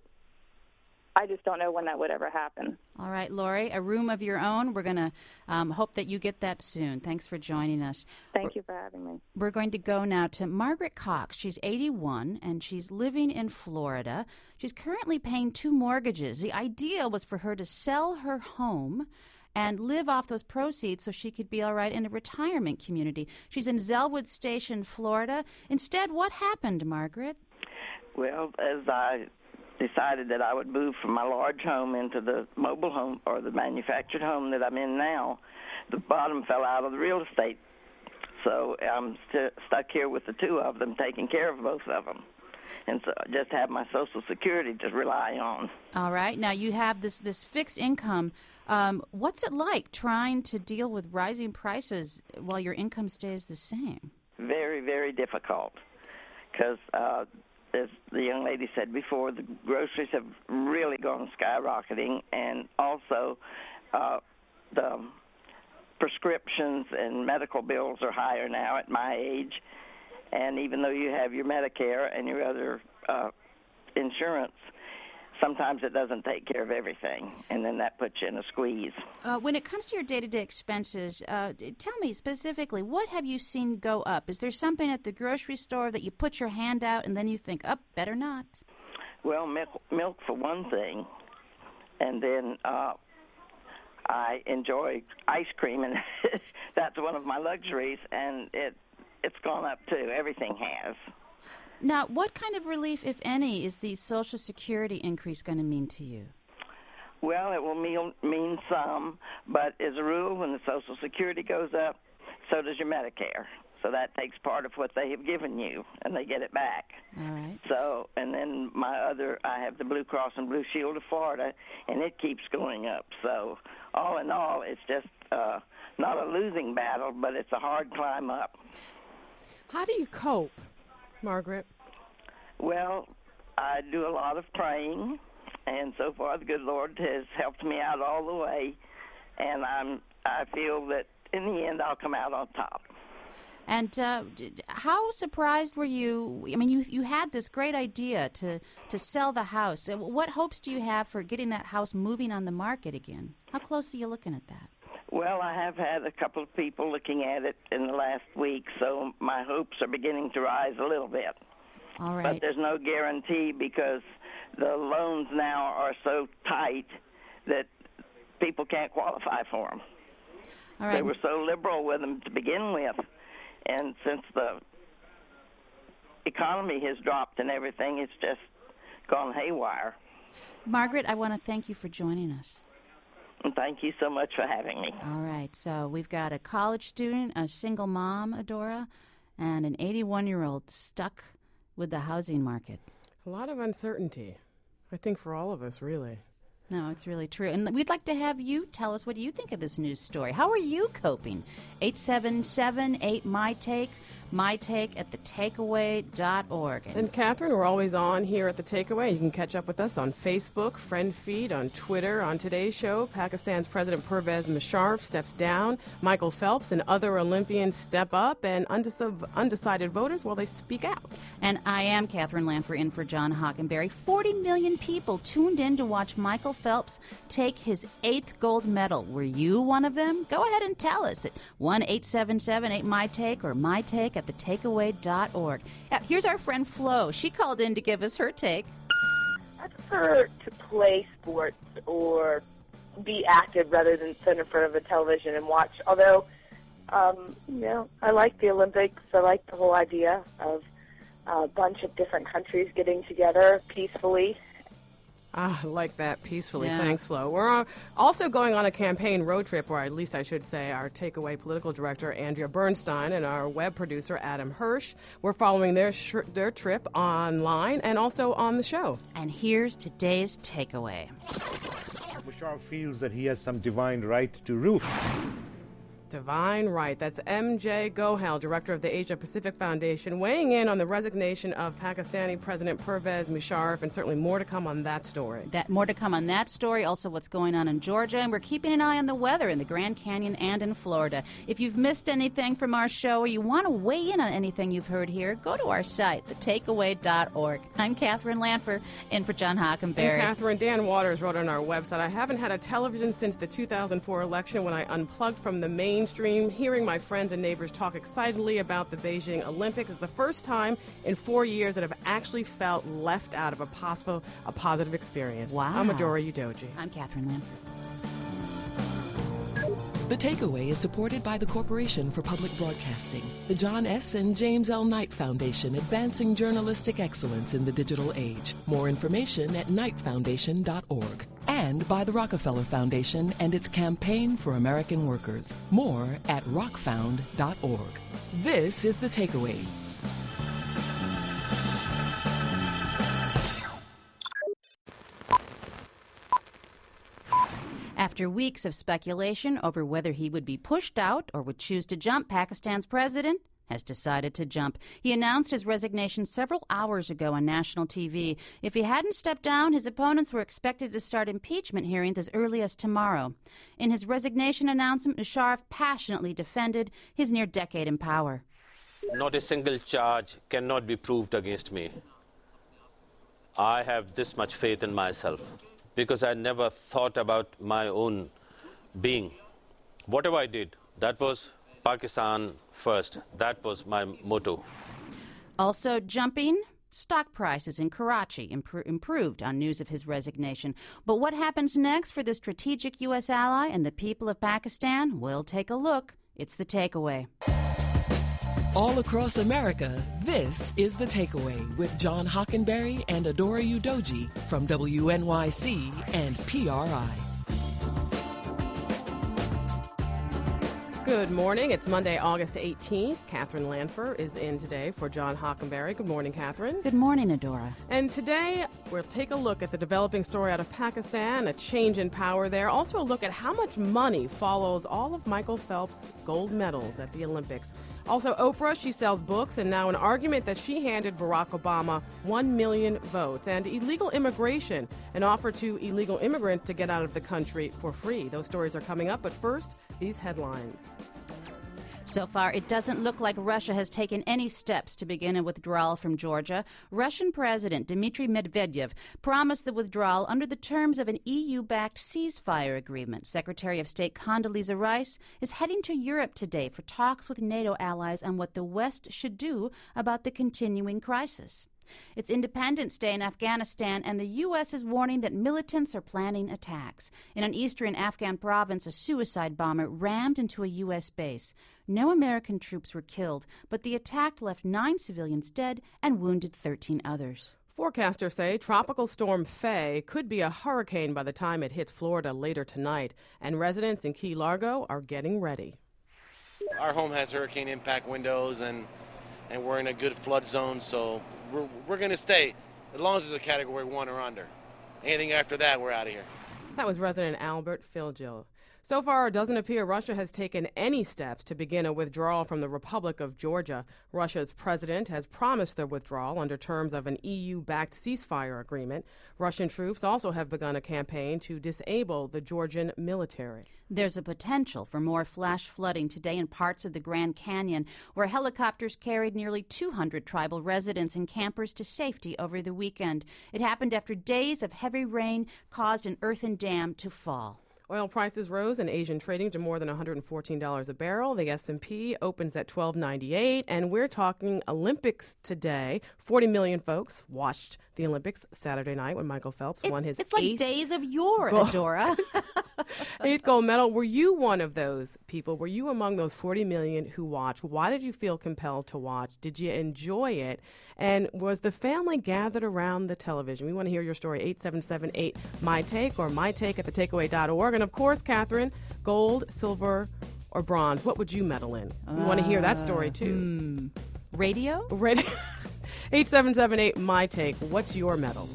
I just don't know when that would ever happen. All right, Lori, a room of your own. We're going to um, hope that you get that soon. Thanks for joining us. Thank you for having me. We're going to go now to Margaret Cox. She's eighty-one, and she's living in Florida. She's currently paying two mortgages. The idea was for her to sell her home and live off those proceeds so she could be all right in a retirement community. She's in Zellwood Station, Florida. Instead, what happened, Margaret? Well, as I decided that I would move from my large home into the mobile home or the manufactured home that I'm in now, the bottom fell out of the real estate. So I'm st- stuck here with the two of them, taking care of both of them. And so I just have my Social Security to rely on. All right. Now, you have this, this fixed income. Um, what's it like trying to deal with rising prices while your income stays the same? Very, very difficult because, uh, as the young lady said before, the groceries have really gone skyrocketing, and also uh, the prescriptions and medical bills are higher now at my age. And even though you have your Medicare and your other uh, insurance, sometimes it doesn't take care of everything, and then that puts you in a squeeze. Uh, when it comes to your day-to-day expenses, uh, tell me specifically, what have you seen go up? Is there something at the grocery store that you put your hand out and then you think, oh, better not? Well, milk, milk for one thing, and then uh, I enjoy ice cream, and that's one of my luxuries, and it it's gone up too. Everything has. Now, what kind of relief, if any, is the Social Security increase going to mean to you? Well, it will mean, mean some, but as a rule, when the Social Security goes up, so does your Medicare. So that takes part of what they have given you, and they get it back. All right. So, and then my other, I have the Blue Cross and Blue Shield of Florida, and it keeps going up. So all in all, it's just uh, not a losing battle, but it's a hard climb up. How do you cope, Margaret? Well, I do a lot of praying, and so far the good Lord has helped me out all the way, and I'm I feel that in the end I'll come out on top. And uh, how surprised were you? I mean, you you had this great idea to, to sell the house. What hopes do you have for getting that house moving on the market again? How close are you looking at that? Well, I have had a couple of people looking at it in the last week, so my hopes are beginning to rise a little bit. All right. But there's no guarantee because the loans now are so tight that people can't qualify for them. All right. They were so liberal with them to begin with, and since the economy has dropped and everything, it's just gone haywire. Margaret, I want to thank you for joining us. And thank you so much for having me. All right, so we've got a college student, a single mom, Adora, and an eighty-one-year-old stuck with the housing market. A lot of uncertainty, I think, for all of us, really. No, it's really true. And we'd like to have you tell us what you think of this news story. How are you coping? eight seven seven eight M Y Take, my take at the takeaway dot org. And Catherine, we're always on here at The Takeaway. You can catch up with us on Facebook, Friend Feed, on Twitter. On today's show, Pakistan's President Pervez Musharraf steps down. Michael Phelps and other Olympians step up, and undec- undecided voters, well, they speak out. And I am Catherine Lanfer in for John Hockenberry. forty million people tuned in to watch Michael Phelps take his eighth gold medal. Were you one of them? Go ahead and tell us at one eight seven seven eight M Y Take or my take at the takeaway dot org. Yeah, here's our friend Flo. She called in to give us her take. I prefer to play sports or be active rather than sit in front of a television and watch. Although, um, you know, I like the Olympics. I like the whole idea of a bunch of different countries getting together peacefully. Ah, I like that, peacefully. Yeah. Thanks, Flo. We're uh, also going on a campaign road trip, or at least I should say our Takeaway political director, Andrea Bernstein, and our web producer, Adam Hirsch. We're following their sh- their trip online and also on the show. And here's today's takeaway. Musharraf feels that he has some divine right to rule. Divine right. That's M J Gohel, director of the Asia Pacific Foundation, weighing in on the resignation of Pakistani President Pervez Musharraf, and certainly more to come on that story. That more to come on that story, also what's going on in Georgia, and we're keeping an eye on the weather in the Grand Canyon and in Florida. If you've missed anything from our show or you want to weigh in on anything you've heard here, go to our site, the takeaway dot org. I'm Catherine Lanfer, in for John Hockenberry. And Catherine, Dan Waters wrote on our website, I haven't had a television since the two thousand four election when I unplugged from the main mainstream. Hearing my friends and neighbors talk excitedly about the Beijing Olympics is the first time in four years that I've actually felt left out of a possible, a positive experience. Wow. I'm Adora Udoji. I'm Catherine Lanford. The Takeaway is supported by the Corporation for Public Broadcasting, the John S. and James L. Knight Foundation, advancing journalistic excellence in the digital age. More information at knight foundation dot org. And by the Rockefeller Foundation and its Campaign for American Workers. More at rock found dot org. This is The Takeaway. After weeks of speculation over whether he would be pushed out or would choose to jump, Pakistan's president has decided to jump. He announced his resignation several hours ago on national T V. If he hadn't stepped down, his opponents were expected to start impeachment hearings as early as tomorrow. In his resignation announcement, Musharraf passionately defended his near decade in power. Not a single charge cannot be proved against me. I have this much faith in myself because I never thought about my own being. Whatever I did, that was Pakistan first. That was my motto. Also jumping, stock prices in Karachi impro- improved on news of his resignation. But what happens next for the strategic U S ally and the people of Pakistan? We'll take a look. It's The Takeaway. All across America, this is The Takeaway with John Hockenberry and Adora Udoji from W N Y C and P R I. Good morning. It's Monday, August eighteenth. Catherine Lanfer is in today for John Hockenberry. Good morning, Catherine. Good morning, Adora. And today we'll take a look at the developing story out of Pakistan, a change in power there. Also a look at how much money follows all of Michael Phelps' gold medals at the Olympics. Also, Oprah, she sells books, and now an argument that she handed Barack Obama one million votes. And illegal immigration, an offer to illegal immigrants to get out of the country for free. Those stories are coming up, but first, these headlines. So far, it doesn't look like Russia has taken any steps to begin a withdrawal from Georgia. Russian President Dmitry Medvedev promised the withdrawal under the terms of an E U-backed ceasefire agreement. Secretary of State Condoleezza Rice is heading to Europe today for talks with NATO allies on what the West should do about the continuing crisis. It's Independence Day in Afghanistan, and the U S is warning that militants are planning attacks. In an eastern Afghan province, a suicide bomber rammed into a U S base. No American troops were killed, but the attack left nine civilians dead and wounded thirteen others. Forecasters say Tropical Storm Faye could be a hurricane by the time it hits Florida later tonight, and residents in Key Largo are getting ready. Our home has hurricane impact windows, and, and we're in a good flood zone, so we're, we're going to stay as long as it's a category one or under. Anything after that, we're out of here. That was resident Albert Filgil. So far, it doesn't appear Russia has taken any steps to begin a withdrawal from the Republic of Georgia. Russia's president has promised their withdrawal under terms of an E U-backed ceasefire agreement. Russian troops also have begun a campaign to disable the Georgian military. There's a potential for more flash flooding today in parts of the Grand Canyon, where helicopters carried nearly two hundred tribal residents and campers to safety over the weekend. It happened after days of heavy rain caused an earthen dam to fall. Oil prices rose in Asian trading to more than one hundred fourteen dollars a barrel. The S and P opens at twelve ninety-eight, and we're talking Olympics today. forty million folks watched the Olympics Saturday night when Michael Phelps it's, won his It's eighth like days of yore, gold. Adora. eighth gold medal. Were you one of those people? Were you among those forty million who watched? Why did you feel compelled to watch? Did you enjoy it? And was the family gathered around the television? We want to hear your story. eight seven seven eight, my take or my take at the takeaway dot org. And of course, Catherine, gold, silver, or bronze. What would you medal in? We uh, want to hear that story too. Hmm. Radio? Radio. eight seven seven eight, my take. What's your medal?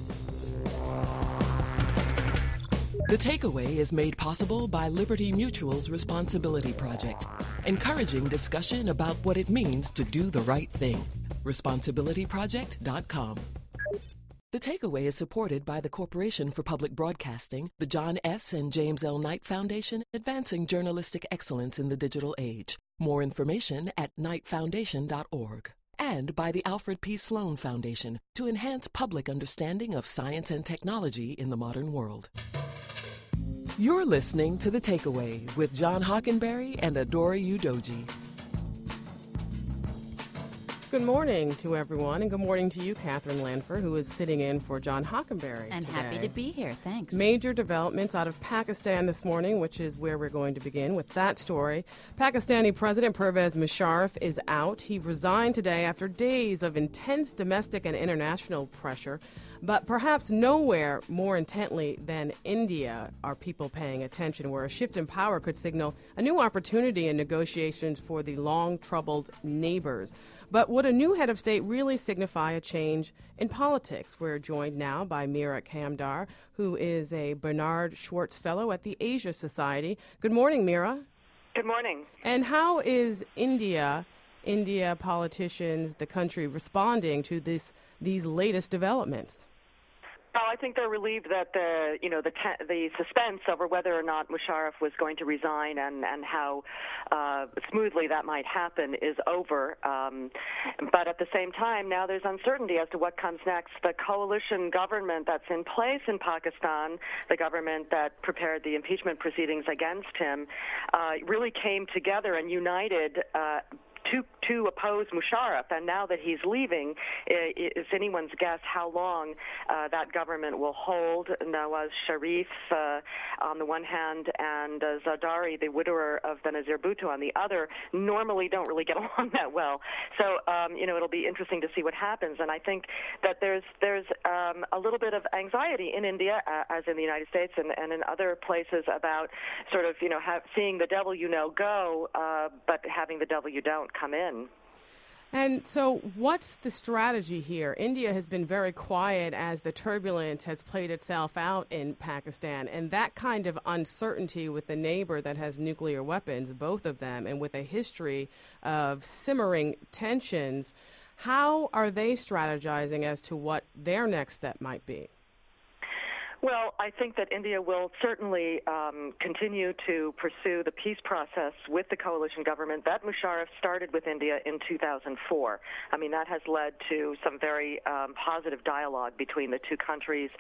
The Takeaway is made possible by Liberty Mutual's Responsibility Project, encouraging discussion about what it means to do the right thing. responsibility project dot com. The Takeaway is supported by the Corporation for Public Broadcasting, the John S. and James L. Knight Foundation, advancing journalistic excellence in the digital age. More information at knight foundation dot org. And by the Alfred P. Sloan Foundation, to enhance public understanding of science and technology in the modern world. You're listening to The Takeaway with John Hockenberry and Adora Udoji. Good morning to everyone, and good morning to you, Catherine Lanfer, who is sitting in for John Hockenberry And today. happy to be here. Thanks. Major developments out of Pakistan this morning, which is where we're going to begin with that story. Pakistani President Pervez Musharraf is out. He resigned today after days of intense domestic and international pressure. But perhaps nowhere more intently than India are people paying attention, where a shift in power could signal a new opportunity in negotiations for the long-troubled neighbors. But would a new head of state really signify a change in politics? We're joined now by Mira Kamdar, who is a Bernard Schwartz Fellow at the Asia Society. Good morning, Mira. Good morning. And how is India, India politicians, the country, responding to this these latest developments? Well, I think they're relieved that the you know the te- the suspense over whether or not Musharraf was going to resign and and how uh, smoothly that might happen is over. Um, but at the same time, now there's uncertainty as to what comes next. The coalition government that's in place in Pakistan, the government that prepared the impeachment proceedings against him, uh, really came together and united. Uh, To, to oppose Musharraf, and now that he's leaving, it's anyone's guess how long uh, that government will hold. Nawaz Sharif uh, on the one hand, and uh, Zardari, the widower of Benazir Bhutto, on the other, normally don't really get along that well. So, um, you know, it'll be interesting to see what happens. And I think that there's there's um, a little bit of anxiety in India, uh, as in the United States and, and in other places, about sort of, you know, have, seeing the devil you know go, uh, but having the devil you don't come in. And so what's the strategy here? India has been very quiet as the turbulence has played itself out in Pakistan, and that kind of uncertainty with the neighbor that has nuclear weapons, both of them, and with a history of simmering tensions, how are they strategizing as to what their next step might be? Well, I think that India will certainly um, continue to pursue the peace process with the coalition government that Musharraf started with India in two thousand four. I mean, that has led to some very um, positive dialogue between the two countries,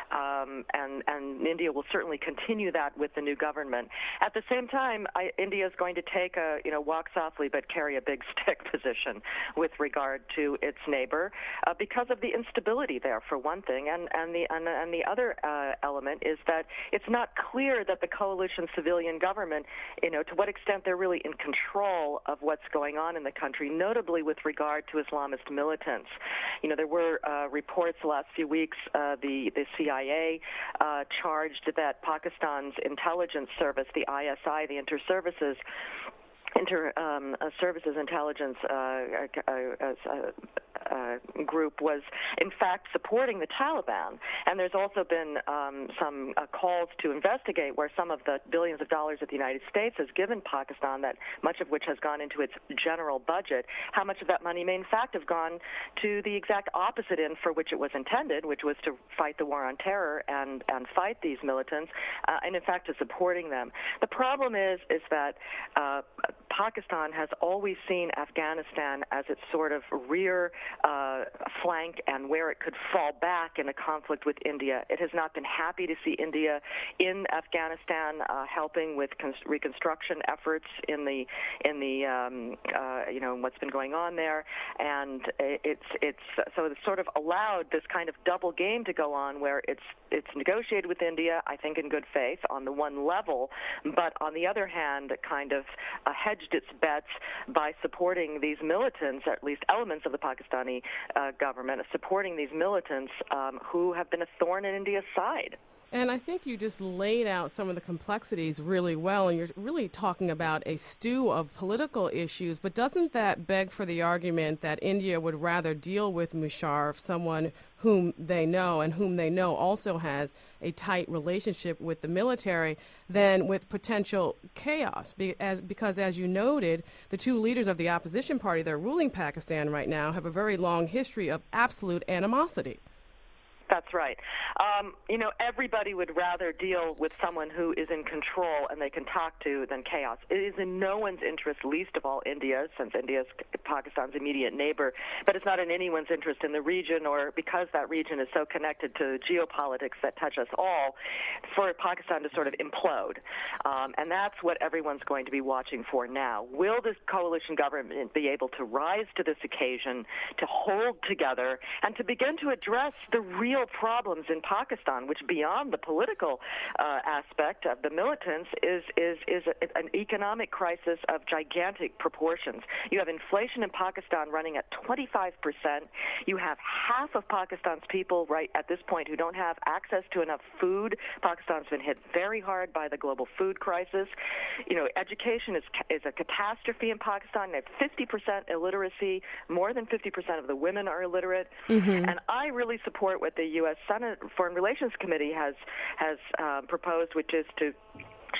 um, and, and India will certainly continue that with the new government. At the same time, I, India is going to take a, you know, walk softly but carry a big stick position with regard to its neighbor uh, because of the instability there, for one thing, and, and, the, and, and the other uh, Uh, element is that it's not clear that the coalition civilian government, you know, to what extent they're really in control of what's going on in the country, notably with regard to Islamist militants. You know, there were uh, reports the last few weeks, uh, the, the C I A uh, charged that Pakistan's intelligence service, the I S I, the Inter-Services, Inter um, uh, Services Intelligence uh, uh, uh, uh, uh, group was in fact supporting the Taliban. And there's also been um, some uh, calls to investigate where some of the billions of dollars that the United States has given Pakistan, that much of which has gone into its general budget, how much of that money may in fact have gone to the exact opposite end for which it was intended, which was to fight the war on terror and, and fight these militants, uh, and in fact to supporting them. The problem is, is that uh, Pakistan has always seen Afghanistan as its sort of rear uh, flank and where it could fall back in a conflict with India. It has not been happy to see India in Afghanistan uh, helping with con- reconstruction efforts in the in the um, uh, you know what's been going on there, and it's it's so it's sort of allowed this kind of double game to go on where it's it's negotiated with India, I think in good faith on the one level, but on the other hand, kind of uh, hedged its bets by supporting these militants, at least elements of the Pakistani uh, government, supporting these militants um, who have been a thorn in India's side. And I think you just laid out some of the complexities really well, and you're really talking about a stew of political issues, but doesn't that beg for the argument that India would rather deal with Musharraf, someone whom they know and whom they know also has a tight relationship with the military, than with potential chaos? Be, as, because as you noted, the two leaders of the opposition party that are ruling Pakistan right now have a very long history of absolute animosity. That's right. Um, you know, everybody would rather deal with someone who is in control and they can talk to than chaos. It is in no one's interest, least of all India's, since India is Pakistan's immediate neighbor, but it's not in anyone's interest in the region, or because that region is so connected to geopolitics that touch us all, for Pakistan to sort of implode. Um, and that's what everyone's going to be watching for now. Will this coalition government be able to rise to this occasion, to hold together, and to begin to address the real problems in Pakistan, which beyond the political uh, aspect of the militants is is is a, an economic crisis of gigantic proportions. You have inflation in Pakistan running at twenty-five percent. You have half of Pakistan's people right at this point who don't have access to enough food. Pakistan's been hit very hard by the global food crisis. You know, education is is a catastrophe in Pakistan. They have fifty percent illiteracy. More than fifty percent of the women are illiterate. Mm-hmm. And I really support what the U S Senate Foreign Relations Committee has has uh, proposed, which is to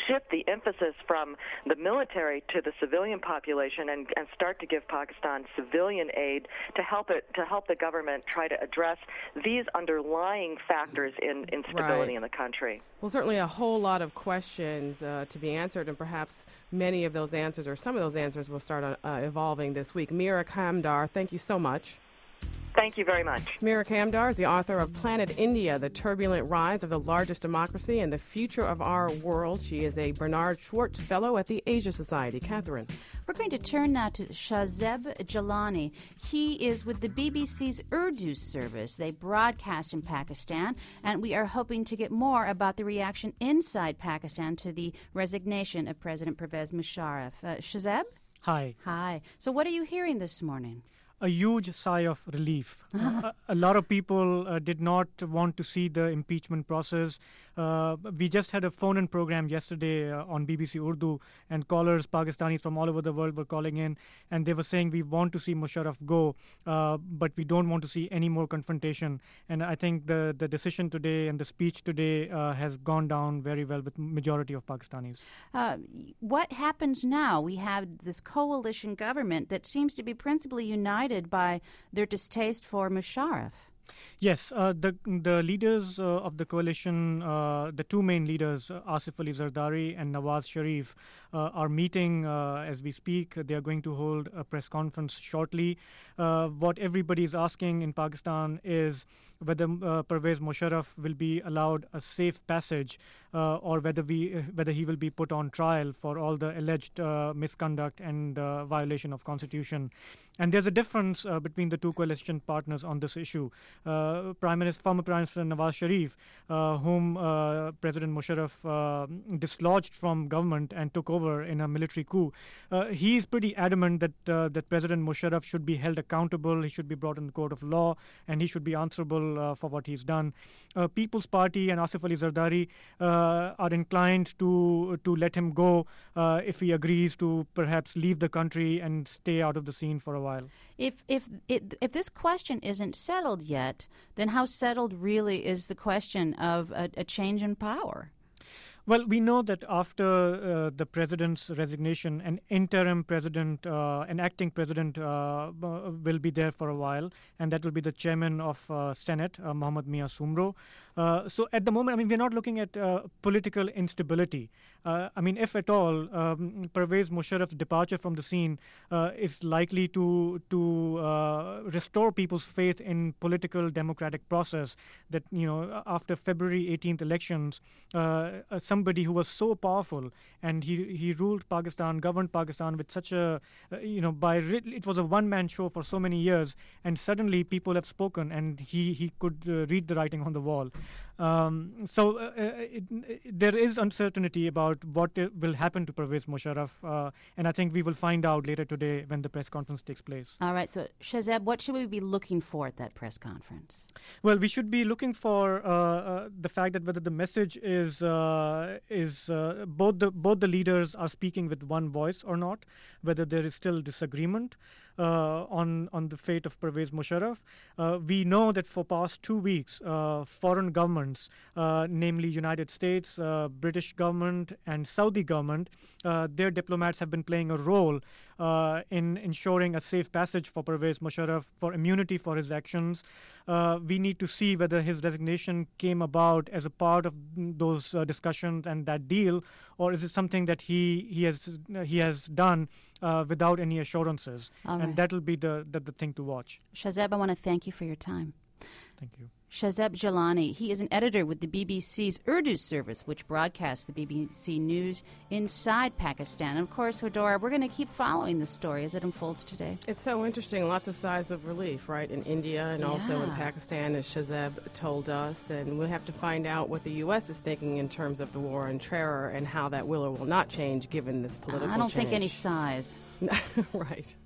shift the emphasis from the military to the civilian population and, and start to give Pakistan civilian aid to help it to help the government try to address these underlying factors in instability Right. in the country. Well, certainly a whole lot of questions uh, to be answered, and perhaps many of those answers or some of those answers will start uh, evolving this week. Mira Kamdar, thank you so much. Thank you very much. Mira Kamdar is the author of Planet India, The Turbulent Rise of the Largest Democracy and the Future of Our World. She is a Bernard Schwartz Fellow at the Asia Society. Catherine. We're going to turn now to Shahzeb Jalani. He is with the B B C's Urdu service. They broadcast in Pakistan, and we are hoping to get more about the reaction inside Pakistan to the resignation of President Pervez Musharraf. Uh, Shahzeb? Hi. Hi. So what are you hearing this morning? A huge sigh of relief. Uh, a, a lot of people uh, did not want to see the impeachment process. Uh, we just had a phone-in program yesterday uh, on B B C Urdu, and callers, Pakistanis from all over the world, were calling in, and they were saying, we want to see Musharraf go, uh, but we don't want to see any more confrontation. And I think the, the decision today and the speech today uh, has gone down very well with majority of Pakistanis. Uh, what happens now? We have this coalition government that seems to be principally united by their distaste for Musharraf. Yes, uh, the the leaders uh, of the coalition, uh, the two main leaders, uh, Asif Ali Zardari and Nawaz Sharif, uh, are meeting uh, as we speak. They are going to hold a press conference shortly. Uh, what everybody is asking in Pakistan is whether uh, Pervez Musharraf will be allowed a safe passage, uh, or whether we uh, whether he will be put on trial for all the alleged uh, misconduct and uh, violation of constitution. And there's a difference uh, between the two coalition partners on this issue. Uh, Prime Minister, former Prime Minister Nawaz Sharif, uh, whom uh, President Musharraf uh, dislodged from government and took over in a military coup, uh, he is pretty adamant that uh, that President Musharraf should be held accountable. He should be brought in the court of law, and he should be answerable uh, for what he's done. Uh, People's Party and Asif Ali Zardari uh, are inclined to to let him go uh, if he agrees to perhaps leave the country and stay out of the scene for a while. If if it, if this question isn't settled yet, then how settled really is the question of a, a change in power? Well, we know that after uh, the president's resignation, an interim president, uh, an acting president uh, will be there for a while, and that will be the chairman of uh, Senate, uh, Mohammad Mia Sumro. Uh, so at the moment, I mean, we're not looking at uh, political instability. Uh, I mean, if at all, um, Pervez Musharraf's departure from the scene uh, is likely to to uh, restore people's faith in political democratic process. That, you know, after February eighteenth elections, uh, somebody who was so powerful and he he ruled Pakistan, governed Pakistan with such a, uh, you know, by it was a one-man show for so many years, and suddenly people have spoken, and he he could uh, read the writing on the wall. Um, so uh, it, it, there is uncertainty about what will happen to Pervez Musharraf, uh, and I think we will find out later today when the press conference takes place. All right, so Shahzeb, what should we be looking for at that press conference? Well, we should be looking for uh, uh, the fact that whether the message is uh, is uh, both the both the leaders are speaking with one voice or not, whether there is still disagreement uh, on on the fate of Pervez Musharraf. Uh, we know that for past two weeks, uh, foreign governments, uh, namely United States, uh, British government, and Saudi government, uh, their diplomats have been playing a role uh, in ensuring a safe passage for Pervez Musharraf, for immunity for his actions. Uh, we need to see whether his resignation came about as a part of those uh, discussions and that deal, or is it something that he he has uh, he has done uh, without any assurances, All and right. that will be the, the the thing to watch. Shahzeb, I want to thank you for your time. Thank you. Shahzeb Jalani, he is an editor with the B B C's Urdu service, which broadcasts the B B C News inside Pakistan. And of course, Hodora, we're going to keep following this story as it unfolds today. It's so interesting. Lots of sighs of relief, right, in India and also in Yeah. Pakistan, as Shahzeb told us. And we'll have to find out what the U S is thinking in terms of the war on terror and how that will or will not change given this political I don't change. think any sighs. Right.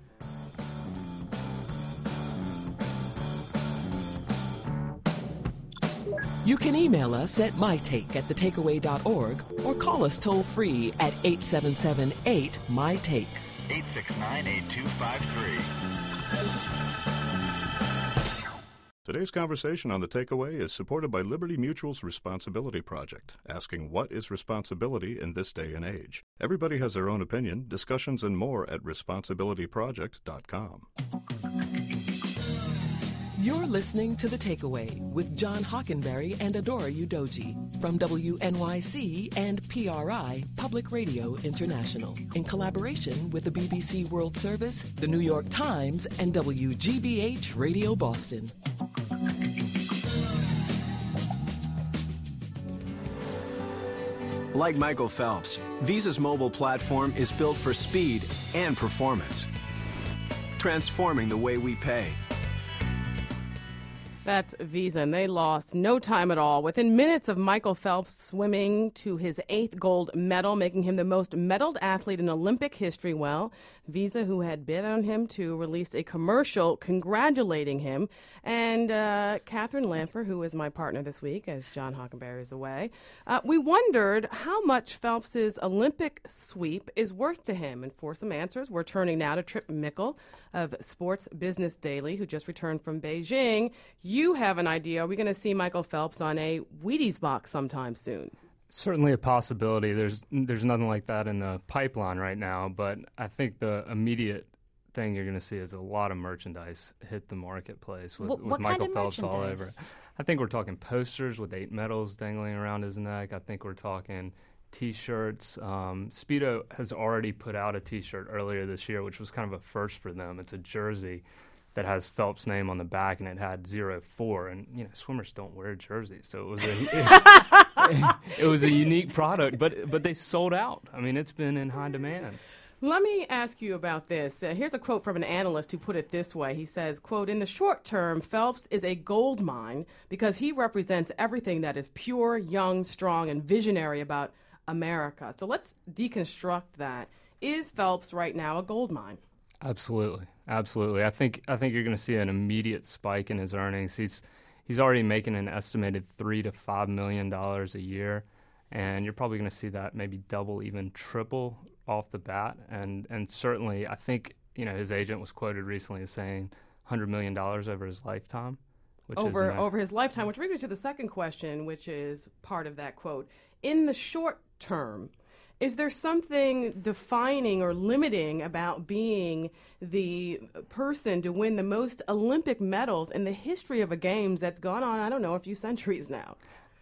You can email us at mytake at the takeaway dot org or call us toll free at eight seven seven eight M Y Take. eight six nine, eight two five three. Today's conversation on The Takeaway is supported by Liberty Mutual's Responsibility Project, asking what is responsibility in this day and age. Everybody has their own opinion. Discussions and more at responsibility project dot com. You're listening to The Takeaway with John Hockenberry and Adora Udoji from W N Y C and P R I Public Radio International in collaboration with the B B C World Service, the New York Times, and W G B H Radio Boston. Like Michael Phelps, Visa's mobile platform is built for speed and performance, transforming the way we pay. That's Visa, and they lost no time at all. Within minutes of Michael Phelps swimming to his eighth gold medal, making him the most medaled athlete in Olympic history, well, Visa, who had bid on him to release a commercial congratulating him, and uh, Catherine Lanfer, who is my partner this week, as John Hockenberry is away, uh, we wondered how much Phelps's Olympic sweep is worth to him. And for some answers, we're turning now to Trip Mickle of Sports Business Daily, who just returned from Beijing. You have an idea. Are we going to see Michael Phelps on a Wheaties box sometime soon? Certainly a possibility. There's there's nothing like that in the pipeline right now, but I think the immediate thing you're going to see is a lot of merchandise hit the marketplace with, what, with what Michael kind of Phelps all merchandise? over. I think we're talking posters with eight medals dangling around his neck. I think we're talking T-shirts. Um, Speedo has already put out a T-shirt earlier this year, which was kind of a first for them. It's a jersey that has Phelps' name on the back, and it had zero four. And you know, swimmers don't wear jerseys, so it was a it, it was a unique product. But but they sold out. I mean, it's been in high demand. Let me ask you about this. Uh, here's a quote from an analyst who put it this way. He says, quote, "In the short term, Phelps is a gold mine because he represents everything that is pure, young, strong, and visionary about America." So let's deconstruct that. Is Phelps right now a gold mine? Absolutely, absolutely. I think I think you're going to see an immediate spike in his earnings. He's he's already making an estimated three to five million dollars a year, and you're probably going to see that maybe double, even triple off the bat. And and certainly, I think you know his agent was quoted recently as saying one hundred million dollars over his lifetime. Which over is, over his lifetime, which brings me to the second question, which is part of that quote. In the short term, is there something defining or limiting about being the person to win the most Olympic medals in the history of a games that's gone on, I don't know, a few centuries now?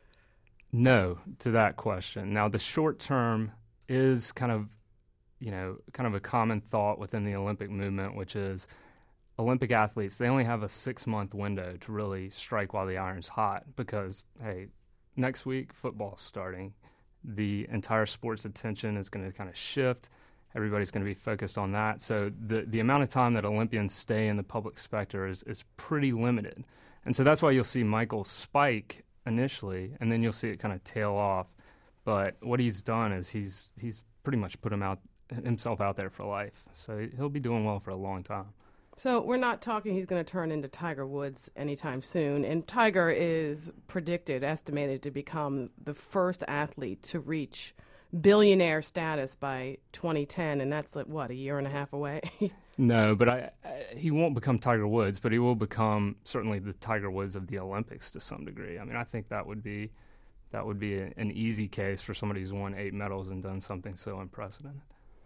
No, to that question. Now, the short term is kind of, you know, kind of a common thought within the Olympic movement, which is Olympic athletes, they only have a six-month window to really strike while the iron's hot because, hey, next week, football's starting. The entire sport's attention is going to kind of shift. Everybody's going to be focused on that. So the the amount of time that Olympians stay in the public specter is, is pretty limited. And so that's why you'll see Michael spike initially, and then you'll see it kind of tail off. But what he's done is he's he's pretty much put him out himself out there for life. So he'll be doing well for a long time. So we're not talking he's going to turn into Tiger Woods anytime soon. And Tiger is predicted, estimated to become the first athlete to reach billionaire status by twenty ten. And that's, like, what, a year and a half away? No, but I, I, he won't become Tiger Woods, but he will become certainly the Tiger Woods of the Olympics to some degree. I mean, I think that would be that would be a, an easy case for somebody who's won eight medals and done something so unprecedented.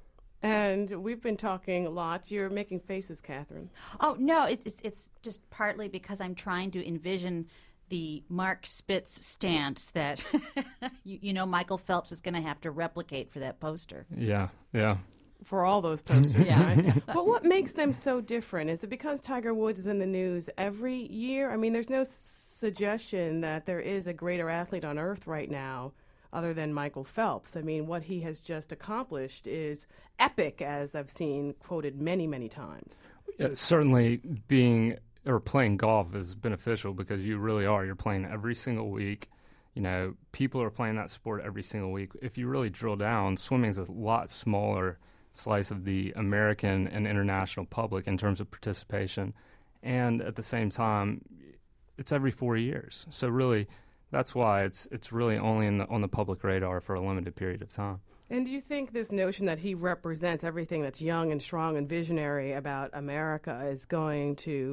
And we've been talking a lot. You're making faces, Catherine. Oh, no, it's, it's it's just partly because I'm trying to envision the Mark Spitz stance that, you, you know, Michael Phelps is going to have to replicate for that poster. Yeah, yeah. For all those posters, yeah. Right? But what makes them so different? Is it because Tiger Woods is in the news every year? I mean, there's no suggestion that there is a greater athlete on earth right now other than Michael Phelps. I mean, what he has just accomplished is epic, as I've seen quoted many, many times. Yeah, certainly being or playing golf is beneficial because you really are. You're playing every single week. You know, people are playing that sport every single week. If you really drill down, swimming is a lot smaller slice of the American and international public in terms of participation. And at the same time, it's every four years. So really, that's why it's it's really only in the, on the public radar for a limited period of time. And do you think this notion that he represents everything that's young and strong and visionary about America is going to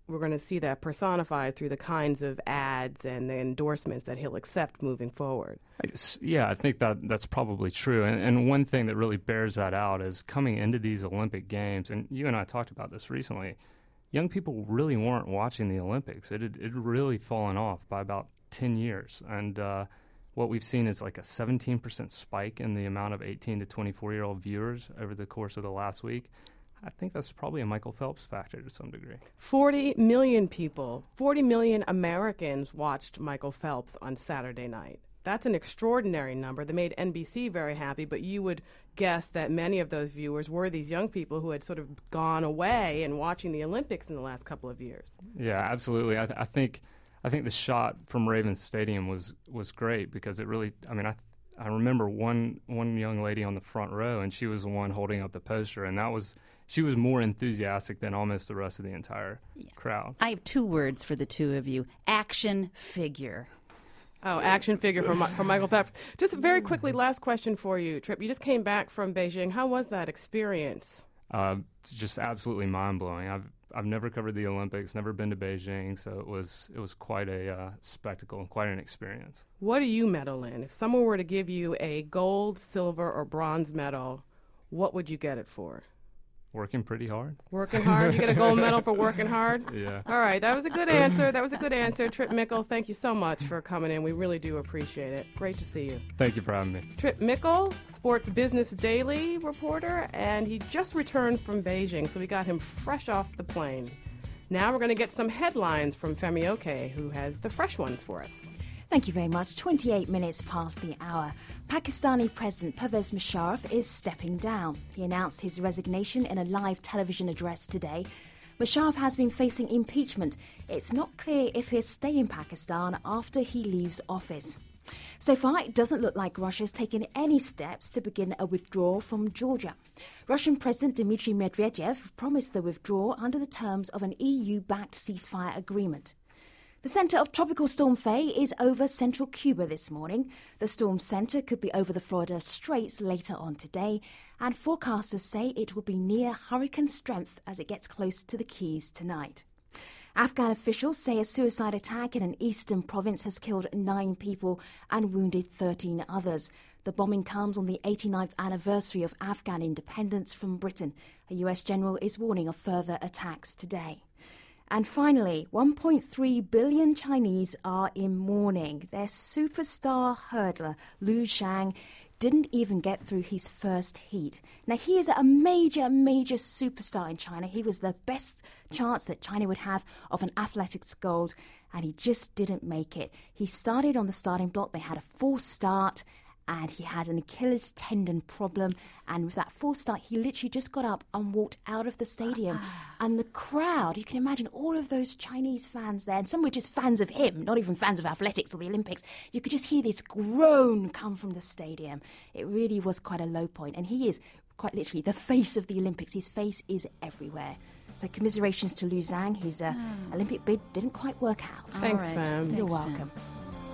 we're going to see that personified through the kinds of ads and the endorsements that he'll accept moving forward. I guess, yeah, I think that that's probably true. And, and one thing that really bears that out is coming into these Olympic Games, and you and I talked about this recently, young people really weren't watching the Olympics. It had, it had really fallen off by about ten years. And uh, what we've seen is like a seventeen percent spike in the amount of eighteen to twenty-four-year-old viewers over the course of the last week. I think that's probably a Michael Phelps factor to some degree. forty million people, forty million Americans watched Michael Phelps on Saturday night. That's an extraordinary number that made N B C very happy, but you would guess that many of those viewers were these young people who had sort of gone away and watching the Olympics in the last couple of years. Yeah, absolutely. I, th- I think I think the shot from Ravens Stadium was, was great because it really, I mean, I th- I remember one one young lady on the front row, and she was the one holding up the poster, and that was she was more enthusiastic than almost the rest of the entire yeah. crowd. I have two words for the two of you: action figure. Oh, action figure for for Michael Phelps. Just very quickly, last question for you, Trip. You just came back from Beijing. How was that experience? Uh, just absolutely mind blowing. I've I've never covered the Olympics, never been to Beijing, so it was it was quite a uh, spectacle and quite an experience. What do you medal in? If someone were to give you a gold, silver, or bronze medal, what would you get it for? Working pretty hard. Working hard? You get a gold medal for working hard? Yeah. All right, that was a good answer. That was a good answer. Trip Mickle, thank you so much for coming in. We really do appreciate it. Great to see you. Thank you for having me. Trip Mickle, Sports Business Daily reporter, and he just returned from Beijing, so we got him fresh off the plane. Now we're going to get some headlines from Femi Oke, who has the fresh ones for us. Thank you very much. twenty-eight minutes past the hour. Pakistani President Pervez Musharraf is stepping down. He announced his resignation in a live television address today. Musharraf has been facing impeachment. It's not clear if he'll stay in Pakistan after he leaves office. So far, it doesn't look like Russia's taken any steps to begin a withdrawal from Georgia. Russian President Dmitry Medvedev promised the withdrawal under the terms of an E U-backed ceasefire agreement. The centre of Tropical Storm Faye is over central Cuba this morning. The storm centre could be over the Florida Straits later on today, and forecasters say it will be near hurricane strength as it gets close to the Keys tonight. Afghan officials say a suicide attack in an eastern province has killed nine people and wounded thirteen others. The bombing comes on the eighty-ninth anniversary of Afghan independence from Britain. A U S general is warning of further attacks today. And finally, one point three billion Chinese are in mourning. Their superstar hurdler, Liu Zhang, didn't even get through his first heat. Now, he is a major, major superstar in China. He was the best chance that China would have of an athletics gold, and he just didn't make it. He started on the starting block. They had a false start, and he had an Achilles tendon problem. And with that false start, he literally just got up and walked out of the stadium. And the crowd, you can imagine all of those Chinese fans there, and some were just fans of him, not even fans of athletics or the Olympics. You could just hear this groan come from the stadium. It really was quite a low point. And he is quite literally the face of the Olympics. His face is everywhere. So commiserations to Liu Zhang. His uh, oh. Olympic bid didn't quite work out. Thanks, right. Fam. You're Thanks, welcome. Fam.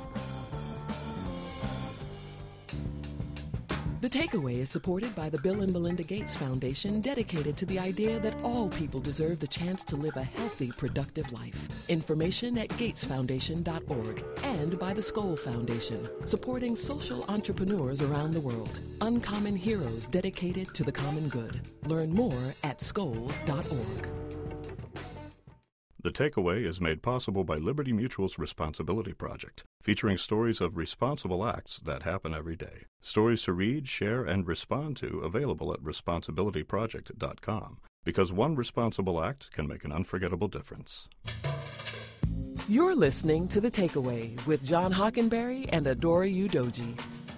The Takeaway is supported by the Bill and Melinda Gates Foundation, dedicated to the idea that all people deserve the chance to live a healthy, productive life. Information at gates foundation dot org. And by the Skoll Foundation, supporting social entrepreneurs around the world. Uncommon heroes dedicated to the common good. Learn more at skoll dot org. The Takeaway is made possible by Liberty Mutual's Responsibility Project, featuring stories of responsible acts that happen every day. Stories to read, share, and respond to available at responsibility project dot com, because one responsible act can make an unforgettable difference. You're listening to The Takeaway with John Hockenberry and Adora Udoji.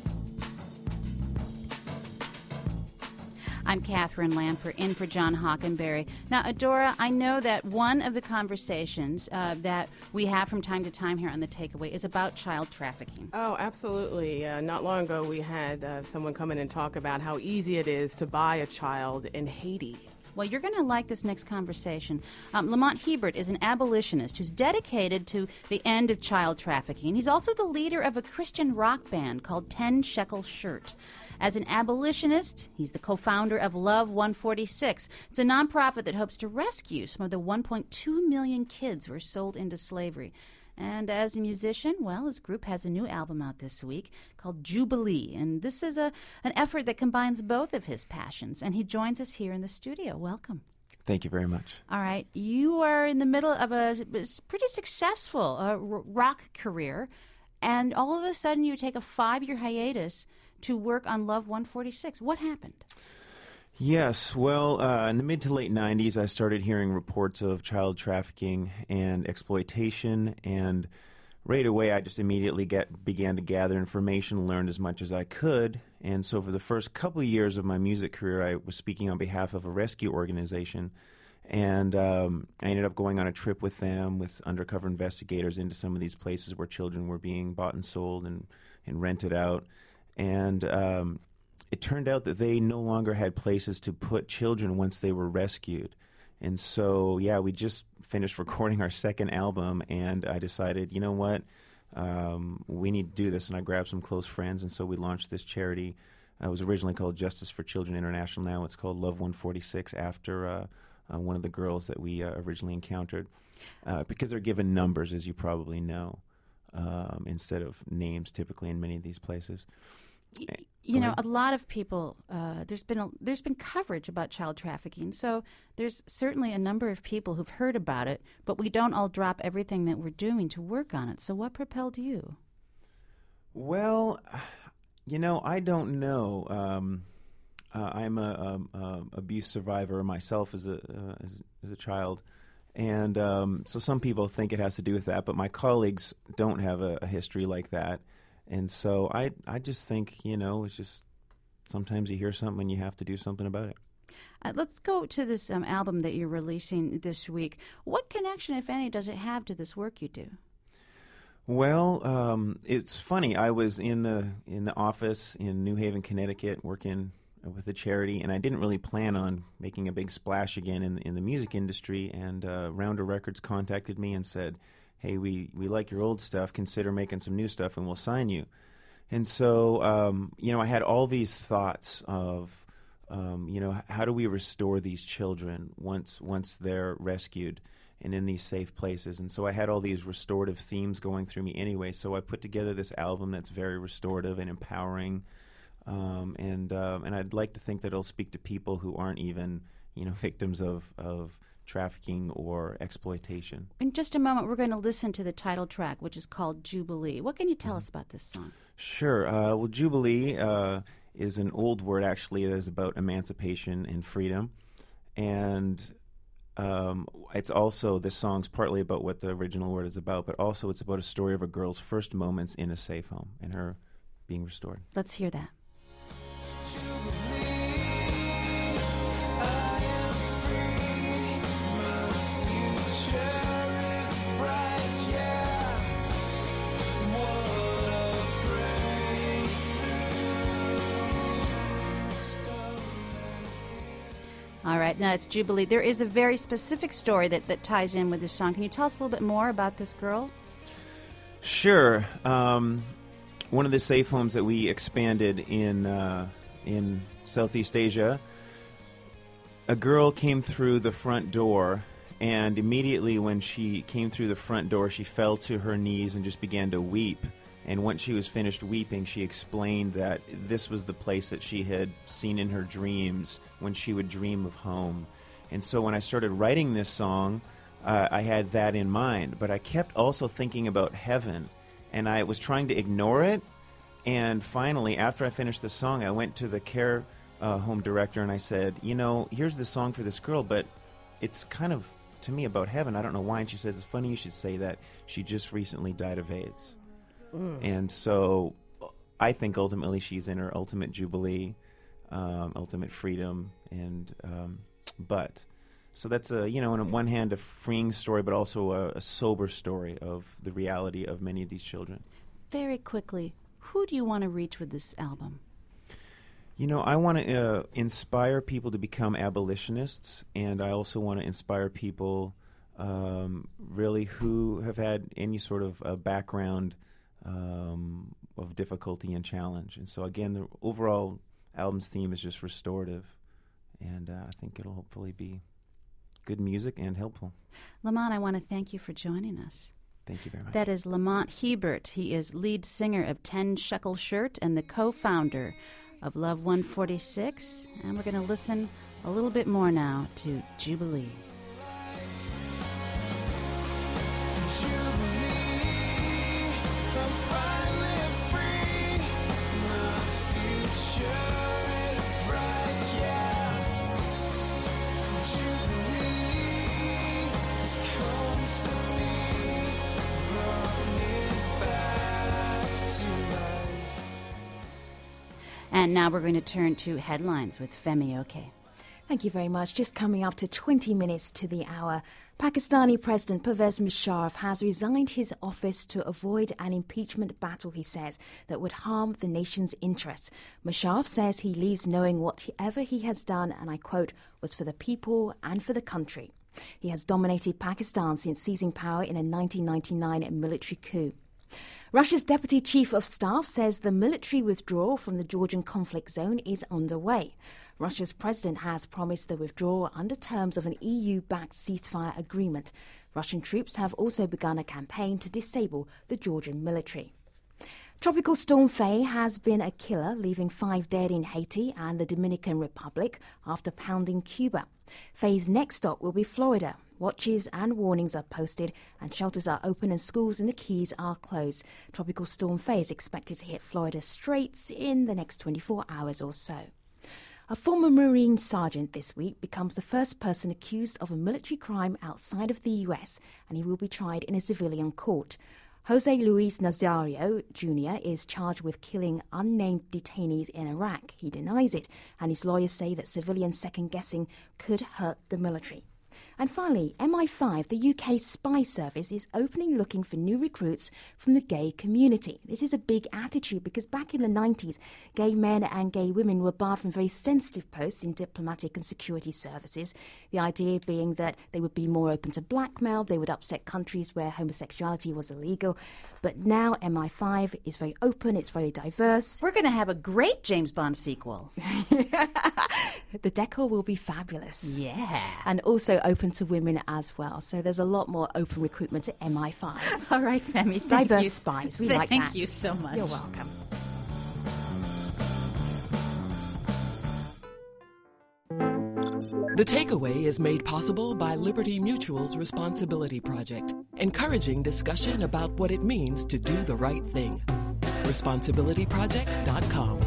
I'm Catherine Lanfer, in for John Hockenberry. Now, Adora, I know that one of the conversations uh, that we have from time to time here on The Takeaway is about child trafficking. Oh, absolutely. Uh, not long ago, we had uh, someone come in and talk about how easy it is to buy a child in Haiti. Well, you're going to like this next conversation. Um, Lamont Hebert is an abolitionist who's dedicated to the end of child trafficking. He's also the leader of a Christian rock band called Ten Shekel Shirt. As an abolitionist, he's the co-founder of Love one forty-six. It's a nonprofit that hopes to rescue some of the one point two million kids who were sold into slavery. And as a musician, well, his group has a new album out this week called Jubilee. And this is a an effort that combines both of his passions. And he joins us here in the studio. Welcome. Thank you very much. All right. You are in the middle of a pretty successful uh, rock career. And all of a sudden you take a five-year hiatus to work on Love one forty-six. What happened? Yes, well, uh, in the mid to late nineties, I started hearing reports of child trafficking and exploitation, and right away I just immediately get, began to gather information, learned as much as I could, and so for the first couple of years of my music career, I was speaking on behalf of a rescue organization, and um, I ended up going on a trip with them, with undercover investigators, into some of these places where children were being bought and sold and, and rented out, and um, it turned out that they no longer had places to put children once they were rescued. And so, yeah, we just finished recording our second album, and I decided, you know what, um, we need to do this. And I grabbed some close friends, and so we launched this charity. Uh, it was originally called Justice for Children International. Now it's called Love one forty-six, after uh, uh, one of the girls that we uh, originally encountered. Uh, because they're given numbers, as you probably know, um, instead of names typically in many of these places. You know, a lot of people, uh, there's been a, there's been coverage about child trafficking, so there's certainly a number of people who've heard about it, but we don't all drop everything that we're doing to work on it. So what propelled you? Well, you know, I don't know. Um, uh, I'm a, a, a abuse survivor myself as a uh, as, as a child, and um, so some people think it has to do with that, but my colleagues don't have a, a history like that. And so I I just think, you know, it's just sometimes you hear something and you have to do something about it. Uh, let's go to this um, album that you're releasing this week. What connection, if any, does it have to this work you do? Well, um, it's funny. I was in the in the office in New Haven, Connecticut, working with a charity, and I didn't really plan on making a big splash again in in the music industry. And uh, Rounder Records contacted me and said, hey, we, we like your old stuff, consider making some new stuff and we'll sign you. And so, um, you know, I had all these thoughts of, um, you know, how do we restore these children once once they're rescued and in these safe places? And so I had all these restorative themes going through me anyway, so I put together this album that's very restorative and empowering, um, and, uh, and I'd like to think that it'll speak to people who aren't even, you know, victims of, of trafficking or exploitation. In just a moment, we're going to listen to the title track, which is called Jubilee. What can you tell mm-hmm. us about this song? Sure. Uh, well, Jubilee uh, is an old word, actually, that is about emancipation and freedom. And um, it's also, this song's partly about what the original word is about, but also it's about a story of a girl's first moments in a safe home and her being restored. Let's hear that. All right, now it's Jubilee. There is a very specific story that, that ties in with this song. Can you tell us a little bit more about this girl? Sure. Um, one of the safe homes that we expanded in uh, in Southeast Asia, a girl came through the front door, and immediately when she came through the front door, she fell to her knees and just began to weep. And once she was finished weeping, she explained that this was the place that she had seen in her dreams when she would dream of home. And so when I started writing this song, uh, I had that in mind. But I kept also thinking about heaven, and I was trying to ignore it. And finally, after I finished the song, I went to the care uh, home director and I said, you know, here's the song for this girl, but it's kind of, to me, about heaven. I don't know why. And she says, it's funny you should say that. She just recently died of AIDS. And so I think ultimately she's in her ultimate jubilee, um, ultimate freedom, and um, but so that's a, you know, on one hand a freeing story, but also a, a sober story of the reality of many of these children. Very quickly, who do you want to reach with this album? You know, I want to uh, inspire people to become abolitionists, and I also want to inspire people um, really who have had any sort of uh, background um, of difficulty and challenge. And so, again, the overall album's theme is just restorative, and uh, I think it'll hopefully be good music and helpful. Lamont, I want to thank you for joining us. Thank you very much. That is Lamont Hebert. He is lead singer of Ten Shekel Shirt and the co-founder of Love one forty-six. And we're going to listen a little bit more now to Jubilee. And now we're going to turn to headlines with Femi Oke. Thank you very much. Just coming up to twenty minutes to the hour, Pakistani President Pervez Musharraf has resigned his office to avoid an impeachment battle, he says, that would harm the nation's interests. Musharraf says he leaves knowing whatever he has done, and I quote, was for the people and for the country. He has dominated Pakistan since seizing power in a nineteen ninety-nine military coup. Russia's Deputy Chief of Staff says the military withdrawal from the Georgian conflict zone is underway. Russia's president has promised the withdrawal under terms of an E U-backed ceasefire agreement. Russian troops have also begun a campaign to disable the Georgian military. Tropical Storm Faye has been a killer, leaving five dead in Haiti and the Dominican Republic after pounding Cuba. Faye's next stop will be Florida. Watches and warnings are posted and shelters are open and schools in the Keys are closed. Tropical Storm Faye is expected to hit Florida Straits in the next twenty-four hours or so. A former Marine sergeant this week becomes the first person accused of a military crime outside of the U S, and he will be tried in a civilian court. Jose Luis Nazario Junior is charged with killing unnamed detainees in Iraq. He denies it, and his lawyers say that civilian second-guessing could hurt the military. And finally, M I five, the U K spy service, is opening looking for new recruits from the gay community. This is a big attitude because back in the nineties, gay men and gay women were barred from very sensitive posts in diplomatic and security services. The idea being that they would be more open to blackmail, they would upset countries where homosexuality was illegal. But now M I five is very open, it's very diverse. We're going to have a great James Bond sequel. The decor will be fabulous. Yeah. And also open to women as well. So there's a lot more open recruitment at M I five. All right, Femi. Thank Diverse you. spies. We thank like that. Thank you so much. You're welcome. The Takeaway is made possible by Liberty Mutual's Responsibility Project, encouraging discussion about what it means to do the right thing. responsibility project dot com.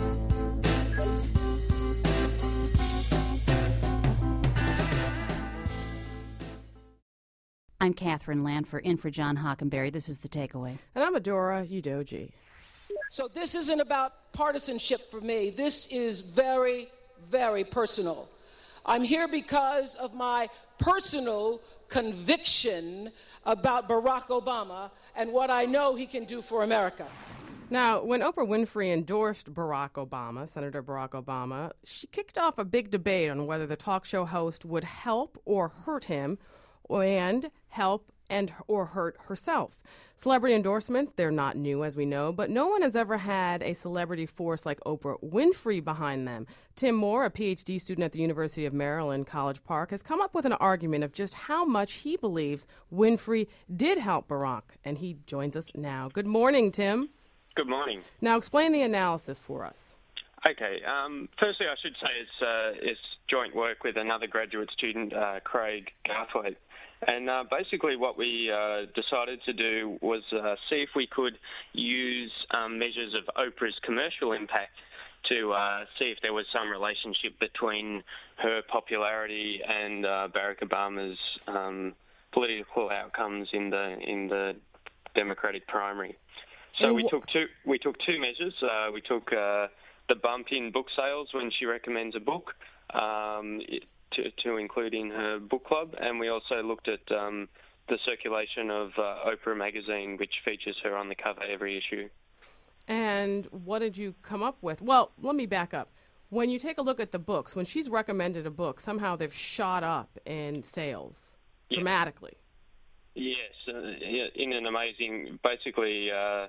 I'm Catherine Lanfer, in for John Hockenberry. This is The Takeaway. And I'm Adora Udoji. So this isn't about partisanship for me. This is very, very personal. I'm here because of my personal conviction about Barack Obama and what I know he can do for America. Now, when Oprah Winfrey endorsed Barack Obama, Senator Barack Obama, she kicked off a big debate on whether the talk show host would help or hurt him, and help and or hurt herself. Celebrity endorsements, they're not new, as we know, but no one has ever had a celebrity force like Oprah Winfrey behind them. Tim Moore, a P H D student at the University of Maryland, College Park, has come up with an argument of just how much he believes Winfrey did help Barack, and he joins us now. Good morning, Tim. Good morning. Now explain the analysis for us. Okay. Um, firstly, I should say it's, uh, it's joint work with another graduate student, uh, Craig Garthwaite. And uh, basically what we uh, decided to do was uh, see if we could use um, measures of Oprah's commercial impact to uh, see if there was some relationship between her popularity and uh, Barack Obama's um, political outcomes in the in the Democratic primary. So we took two we took two measures. Uh, we took uh, the bump in book sales when she recommends a book. Um, it, To, to include in her book club, and we also looked at um, the circulation of uh, Oprah magazine, which features her on the cover every issue. And what did you come up with? Well, let me back up. When you take a look at the books, when she's recommended a book, somehow they've shot up in sales Yeah. dramatically. Yes, uh, in an amazing, basically, uh,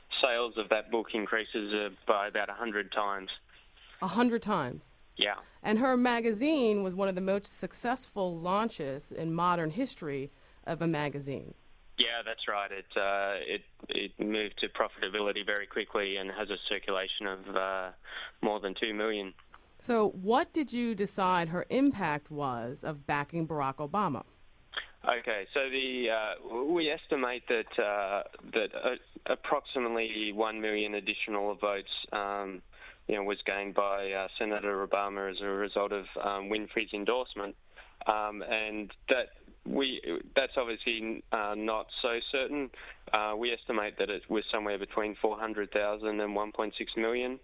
sales of that book increases uh, by about one hundred times. A hundred times? Yeah. And her magazine was one of the most successful launches in modern history of a magazine. Yeah, that's right. It uh, it it moved to profitability very quickly and has a circulation of uh, more than two million. So what did you decide her impact was of backing Barack Obama? Okay, so the uh, we estimate that uh, that uh, approximately one million additional votes, um, you know, was gained by uh, Senator Obama as a result of um, Winfrey's endorsement, um, and that we that's obviously uh, not so certain. Uh, we estimate that it was somewhere between four hundred thousand and one point six million.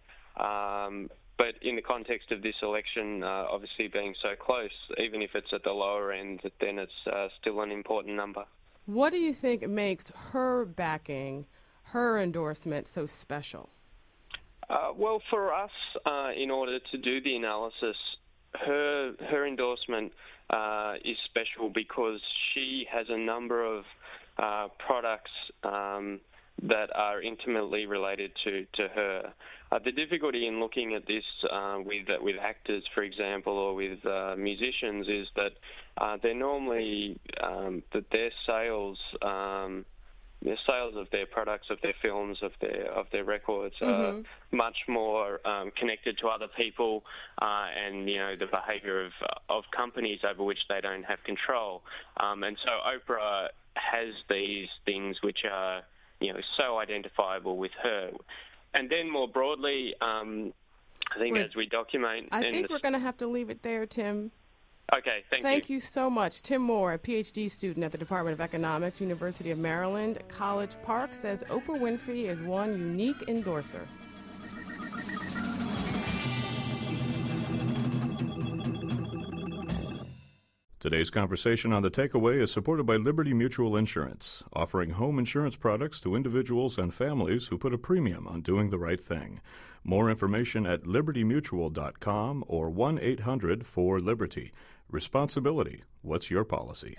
Um, But in the context of this election, uh, obviously being so close, even if it's at the lower end, then it's uh, still an important number. What do you think makes her backing, her endorsement, so special? Uh, well, for us, uh, in order to do the analysis, her her endorsement uh, is special because she has a number of uh, products um, that are intimately related to, to her. Uh, the difficulty in looking at this uh, with with actors, for example, or with uh, musicians, is that uh, they're normally um, that their sales, um, their sales of their products, of their films, of their of their records, mm-hmm. are much more um, connected to other people uh, and you know the behaviour of of companies over which they don't have control. Um, and so Oprah has these things which are you know so identifiable with her. And then more broadly, um, I think Wait, as we document... I in think the... we're going to have to leave it there, Tim. Okay, thank, thank you. you so much. Tim Moore, a P H D student at the Department of Economics, University of Maryland, College Park, says Oprah Winfrey is one unique endorser. Today's conversation on The Takeaway is supported by Liberty Mutual Insurance, offering home insurance products to individuals and families who put a premium on doing the right thing. More information at liberty mutual dot com or one eight hundred four liberty. Responsibility. What's your policy?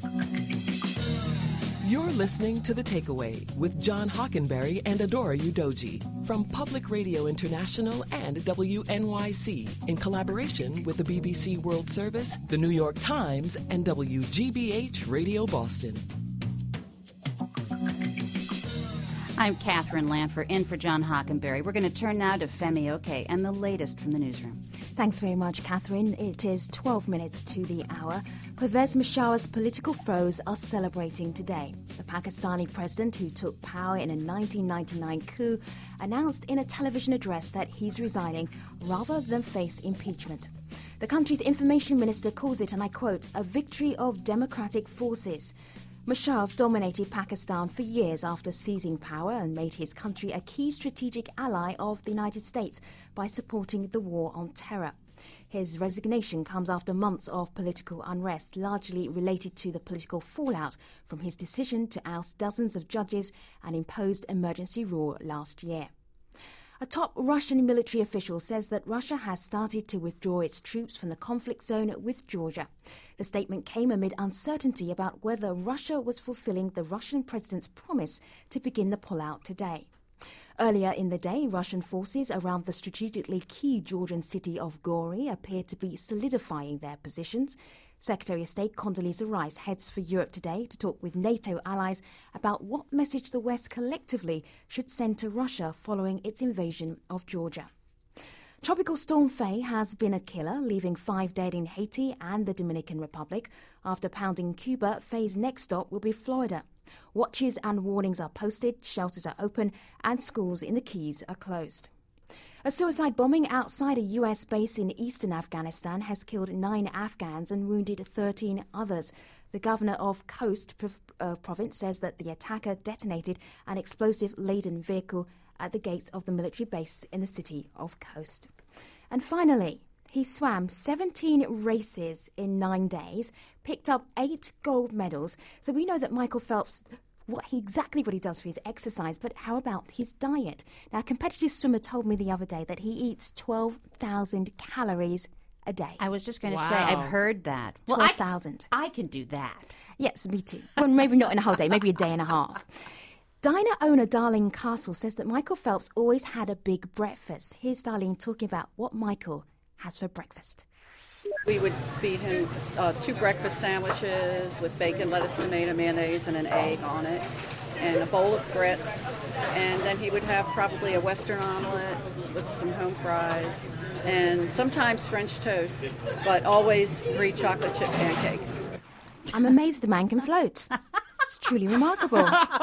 You're listening to The Takeaway with John Hockenberry and Adora Udoji from Public Radio International and W N Y C in collaboration with the B B C World Service, the New York Times, and W G B H Radio Boston. I'm Catherine Lanfer, in for John Hockenberry. We're going to turn now to Femi Oke and the latest from the newsroom. Thanks very much, Catherine. It is twelve minutes to the hour. Pervez Musharraf's political foes are celebrating today. The Pakistani president, who took power in a nineteen ninety-nine coup, announced in a television address that he's resigning rather than face impeachment. The country's information minister calls it, and I quote, a victory of democratic forces. Musharraf dominated Pakistan for years after seizing power and made his country a key strategic ally of the United States by supporting the war on terror. His resignation comes after months of political unrest, largely related to the political fallout from his decision to oust dozens of judges and imposed emergency rule last year. A top Russian military official says that Russia has started to withdraw its troops from the conflict zone with Georgia. The statement came amid uncertainty about whether Russia was fulfilling the Russian president's promise to begin the pullout today. Earlier in the day, Russian forces around the strategically key Georgian city of Gori appeared to be solidifying their positions. Secretary of State Condoleezza Rice heads for Europe today to talk with NATO allies about what message the West collectively should send to Russia following its invasion of Georgia. Tropical Storm Faye has been a killer, leaving five dead in Haiti and the Dominican Republic. After pounding Cuba, Faye's next stop will be Florida. Watches and warnings are posted, shelters are open, and schools in the Keys are closed. A suicide bombing outside a U S base in eastern Afghanistan has killed nine Afghans and wounded thirteen others. The governor of Khost uh, province says that the attacker detonated an explosive-laden vehicle at the gates of the military base in the city of Khost. And finally, he swam seventeen races in nine days, picked up eight gold medals. So we know that Michael Phelps, what he exactly what he does for his exercise, but how about his diet? Now, a competitive swimmer told me the other day that he eats twelve thousand calories a day. I was just going to Wow. say, I've heard that. Well, twelve I, thousand. I can do that. Yes, me too. Well, maybe not in a whole day, maybe a day and a half. Diner owner Darlene Castle says that Michael Phelps always had a big breakfast. Here's Darlene talking about what Michael has for breakfast. We would feed him uh, two breakfast sandwiches with bacon, lettuce, tomato, mayonnaise, and an egg on it, and a bowl of grits. And then he would have probably a Western omelet with some home fries, and sometimes French toast, but always three chocolate chip pancakes. I'm amazed the man can float. It's truly remarkable.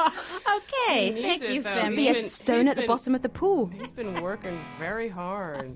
Okay, thank you, Femi. Be a stone at the been, bottom of the pool. He's been working very hard.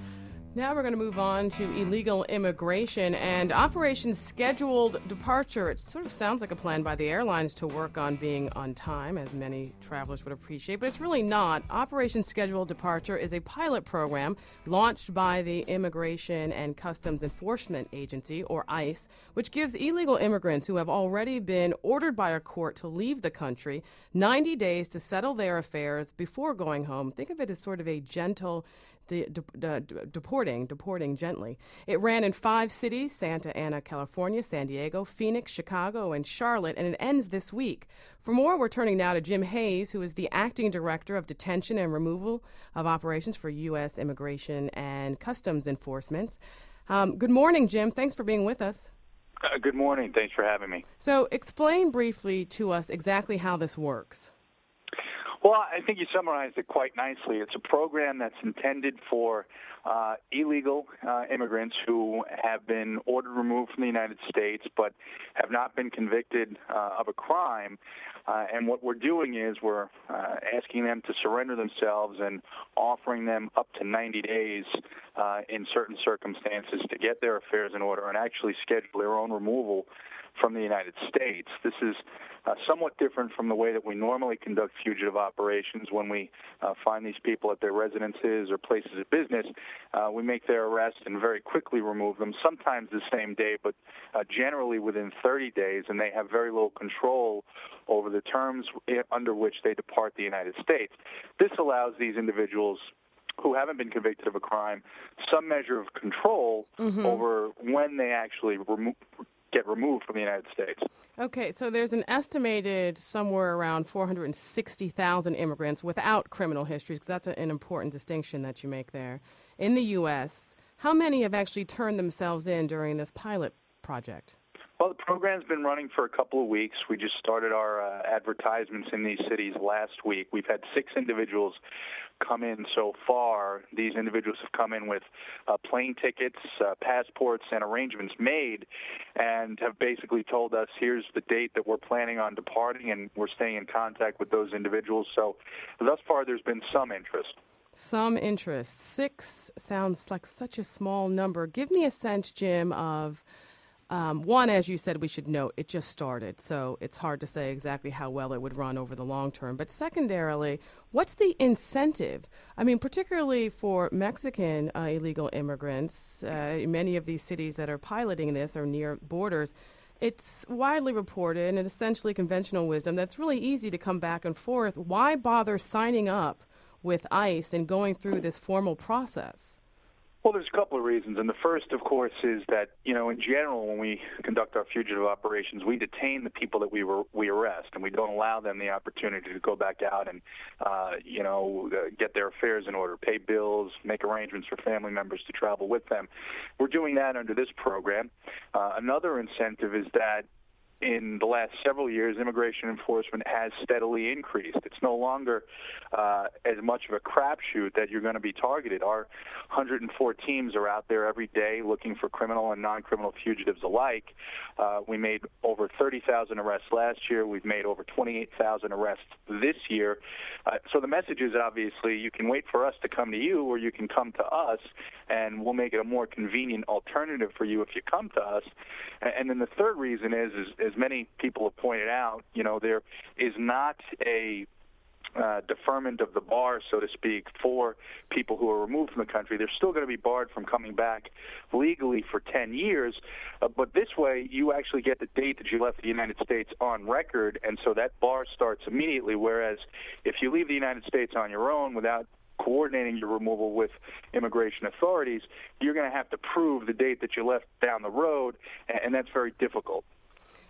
Now we're going to move on to illegal immigration and Operation Scheduled Departure. It sort of sounds like a plan by the airlines to work on being on time, as many travelers would appreciate, but it's really not. Operation Scheduled Departure is a pilot program launched by the Immigration and Customs Enforcement Agency, or ICE, which gives illegal immigrants who have already been ordered by a court to leave the country ninety days to settle their affairs before going home. Think of it as sort of a gentle De- de- de- deporting, deporting gently. It ran in five cities: Santa Ana, California, San Diego, Phoenix, Chicago, and Charlotte, and it ends this week. For more, we're turning now to Jim Hayes, who is the acting director of detention and removal of operations for U S Immigration and Customs Enforcement. Um, good morning, Jim. Thanks for being with us. Uh, good morning. Thanks for having me. So explain briefly to us exactly how this works. Well, I think you summarized it quite nicely. It's a program that's intended for uh, illegal uh, immigrants who have been ordered removed from the United States but have not been convicted uh, of a crime. Uh, and what we're doing is we're uh, asking them to surrender themselves and offering them up to ninety days uh, in certain circumstances to get their affairs in order and actually schedule their own removal from the United States. This is uh, somewhat different from the way that we normally conduct fugitive operations. When we uh, find these people at their residences or places of business, uh, we make their arrest and very quickly remove them, sometimes the same day, but uh, generally within thirty days, and they have very little control over the terms under which they depart the United States. This allows these individuals who haven't been convicted of a crime some measure of control mm-hmm. over when they actually remove get removed from the United States. Okay, so there's an estimated somewhere around four hundred sixty thousand immigrants without criminal histories, because that's a, an important distinction that you make there, in the U S. How many have actually turned themselves in during this pilot project? Well, the program's been running for a couple of weeks. We just started our uh, advertisements in these cities last week. We've had six individuals come in so far. These individuals have come in with uh, plane tickets, uh, passports, and arrangements made, and have basically told us, here's the date that we're planning on departing, and we're staying in contact with those individuals. So thus far, there's been some interest. Some interest. Six sounds like such a small number. Give me a sense, Jim, of Um, one, as you said, we should note, it just started, so it's hard to say exactly how well it would run over the long term. But secondarily, what's the incentive? I mean, particularly for Mexican uh, illegal immigrants, uh, many of these cities that are piloting this are near borders. It's widely reported, and essentially conventional wisdom, that's really easy to come back and forth. Why bother signing up with ICE and going through this formal process? Well, there's a couple of reasons, and the first, of course, is that, you know, in general, when we conduct our fugitive operations, we detain the people that we were, we arrest, and we don't allow them the opportunity to go back out and, uh, you know, uh, get their affairs in order, pay bills, make arrangements for family members to travel with them. We're doing that under this program. Uh, another incentive is that in the last several years, immigration enforcement has steadily increased. It's no longer uh, as much of a crapshoot that you're going to be targeted. Our one hundred four teams are out there every day looking for criminal and non-criminal fugitives alike. Uh, we made over thirty thousand arrests last year. We've made over twenty-eight thousand arrests this year. Uh, so the message is obviously you can wait for us to come to you, or you can come to us, and we'll make it a more convenient alternative for you if you come to us. And, and then the third reason is, is, as many people have pointed out, you know, there is not a Uh, deferment of the bar, so to speak, for people who are removed from the country. They're still going to be barred from coming back legally for ten years, uh, but this way you actually get the date that you left the United States on record, and so that bar starts immediately, whereas if you leave the United States on your own without coordinating your removal with immigration authorities, you're going to have to prove the date that you left down the road, and, and that's very difficult.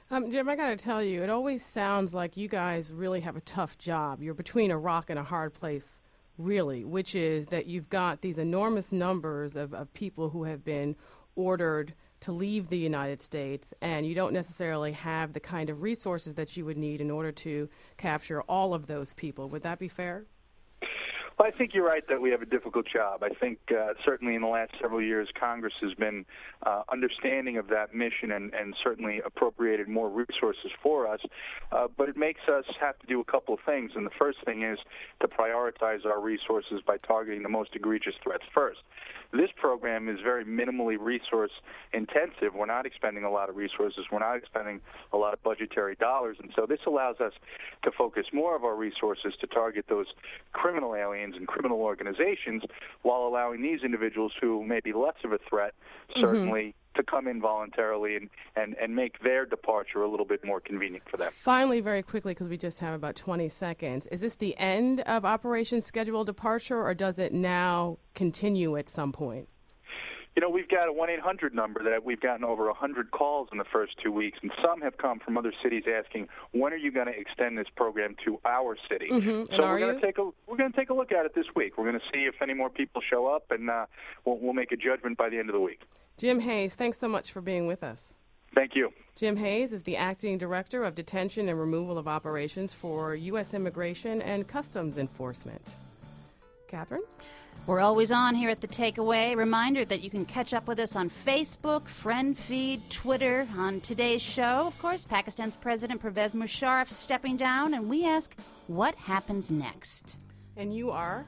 Um, Jim, I got to tell you, it always sounds like you guys really have a tough job. You're between a rock and a hard place, really, which is that you've got these enormous numbers of, of people who have been ordered to leave the United States, and you don't necessarily have the kind of resources that you would need in order to capture all of those people. Would that be fair? Well, I think you're right that we have a difficult job. I think uh, certainly in the last several years, Congress has been uh, understanding of that mission and, and certainly appropriated more resources for us. Uh, but it makes us have to do a couple of things. And the first thing is to prioritize our resources by targeting the most egregious threats first. This program is very minimally resource intensive. We're not expending a lot of resources. We're not expending a lot of budgetary dollars. And so this allows us to focus more of our resources to target those criminal aliens and criminal organizations while allowing these individuals who may be less of a threat, certainly, mm-hmm. to come in voluntarily and, and, and make their departure a little bit more convenient for them. Finally, very quickly, because we just have about twenty seconds, is this the end of Operation Scheduled Departure, or does it now continue at some point? You know, we've got a one eight hundred number that we've gotten over one hundred calls in the first two weeks, and some have come from other cities asking, when are you going to extend this program to our city? Mm-hmm. So we're going to take a we're going to take a look at it this week. We're going to see if any more people show up, and uh, we'll, we'll make a judgment by the end of the week. Jim Hayes, thanks so much for being with us. Thank you. Jim Hayes is the Acting Director of Detention and Removal of Operations for U S Immigration and Customs Enforcement. Catherine? We're always on here at The Takeaway. Reminder that you can catch up with us on Facebook, Friend Feed, Twitter. On today's show, of course, Pakistan's President Pervez Musharraf stepping down, and we ask, what happens next? And you are?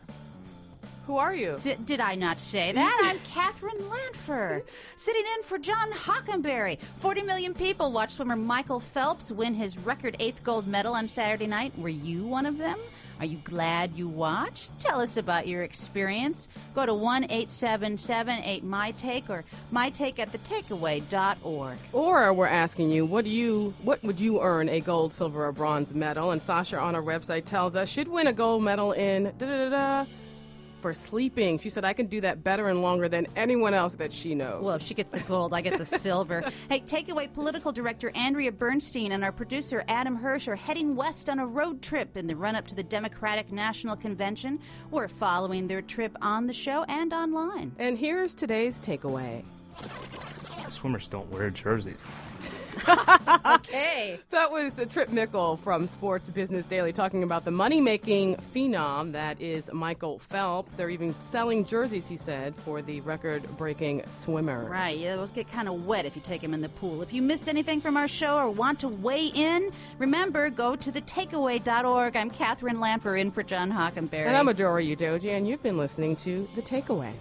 Who are you? S- did I not say that? I'm Catherine Lanfer, sitting in for John Hockenberry. forty million people watched swimmer Michael Phelps win his record eighth gold medal on Saturday night. Were you one of them? Are you glad you watched? Tell us about your experience. Go to one eight seven seven eight my take or my take at the takeaway dot org. Or we're asking you, what do you, what would you earn a gold, silver, or bronze medal? And Sasha on our website tells us she'd win a gold medal in da-da-da-da for sleeping. She said, I can do that better and longer than anyone else that she knows. Well, if she gets the gold, I get the silver. Hey, Takeaway political director Andrea Bernstein and our producer Adam Hirsch are heading west on a road trip in the run-up to the Democratic National Convention. We're following their trip on the show and online. And here's today's takeaway. Swimmers don't wear jerseys. Okay. That was Trip Mickle from Sports Business Daily talking about the money-making phenom that is Michael Phelps. They're even selling jerseys, he said, for the record-breaking swimmer. Right. Yeah, those get kind of wet if you take them in the pool. If you missed anything from our show or want to weigh in, remember, go to the takeaway dot org. I'm Catherine Lanfer in for John Hockenberry. And I'm Adora Udoji, and you've been listening to The Takeaway.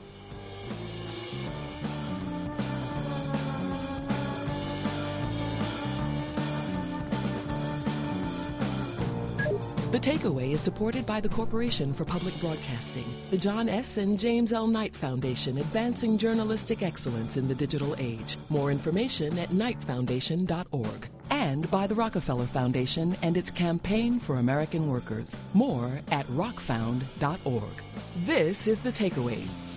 The Takeaway is supported by the Corporation for Public Broadcasting, the John S. and James L. Knight Foundation, advancing journalistic excellence in the digital age. More information at knight foundation dot org. And by the Rockefeller Foundation and its Campaign for American Workers. More at rock found dot org. This is The Takeaway.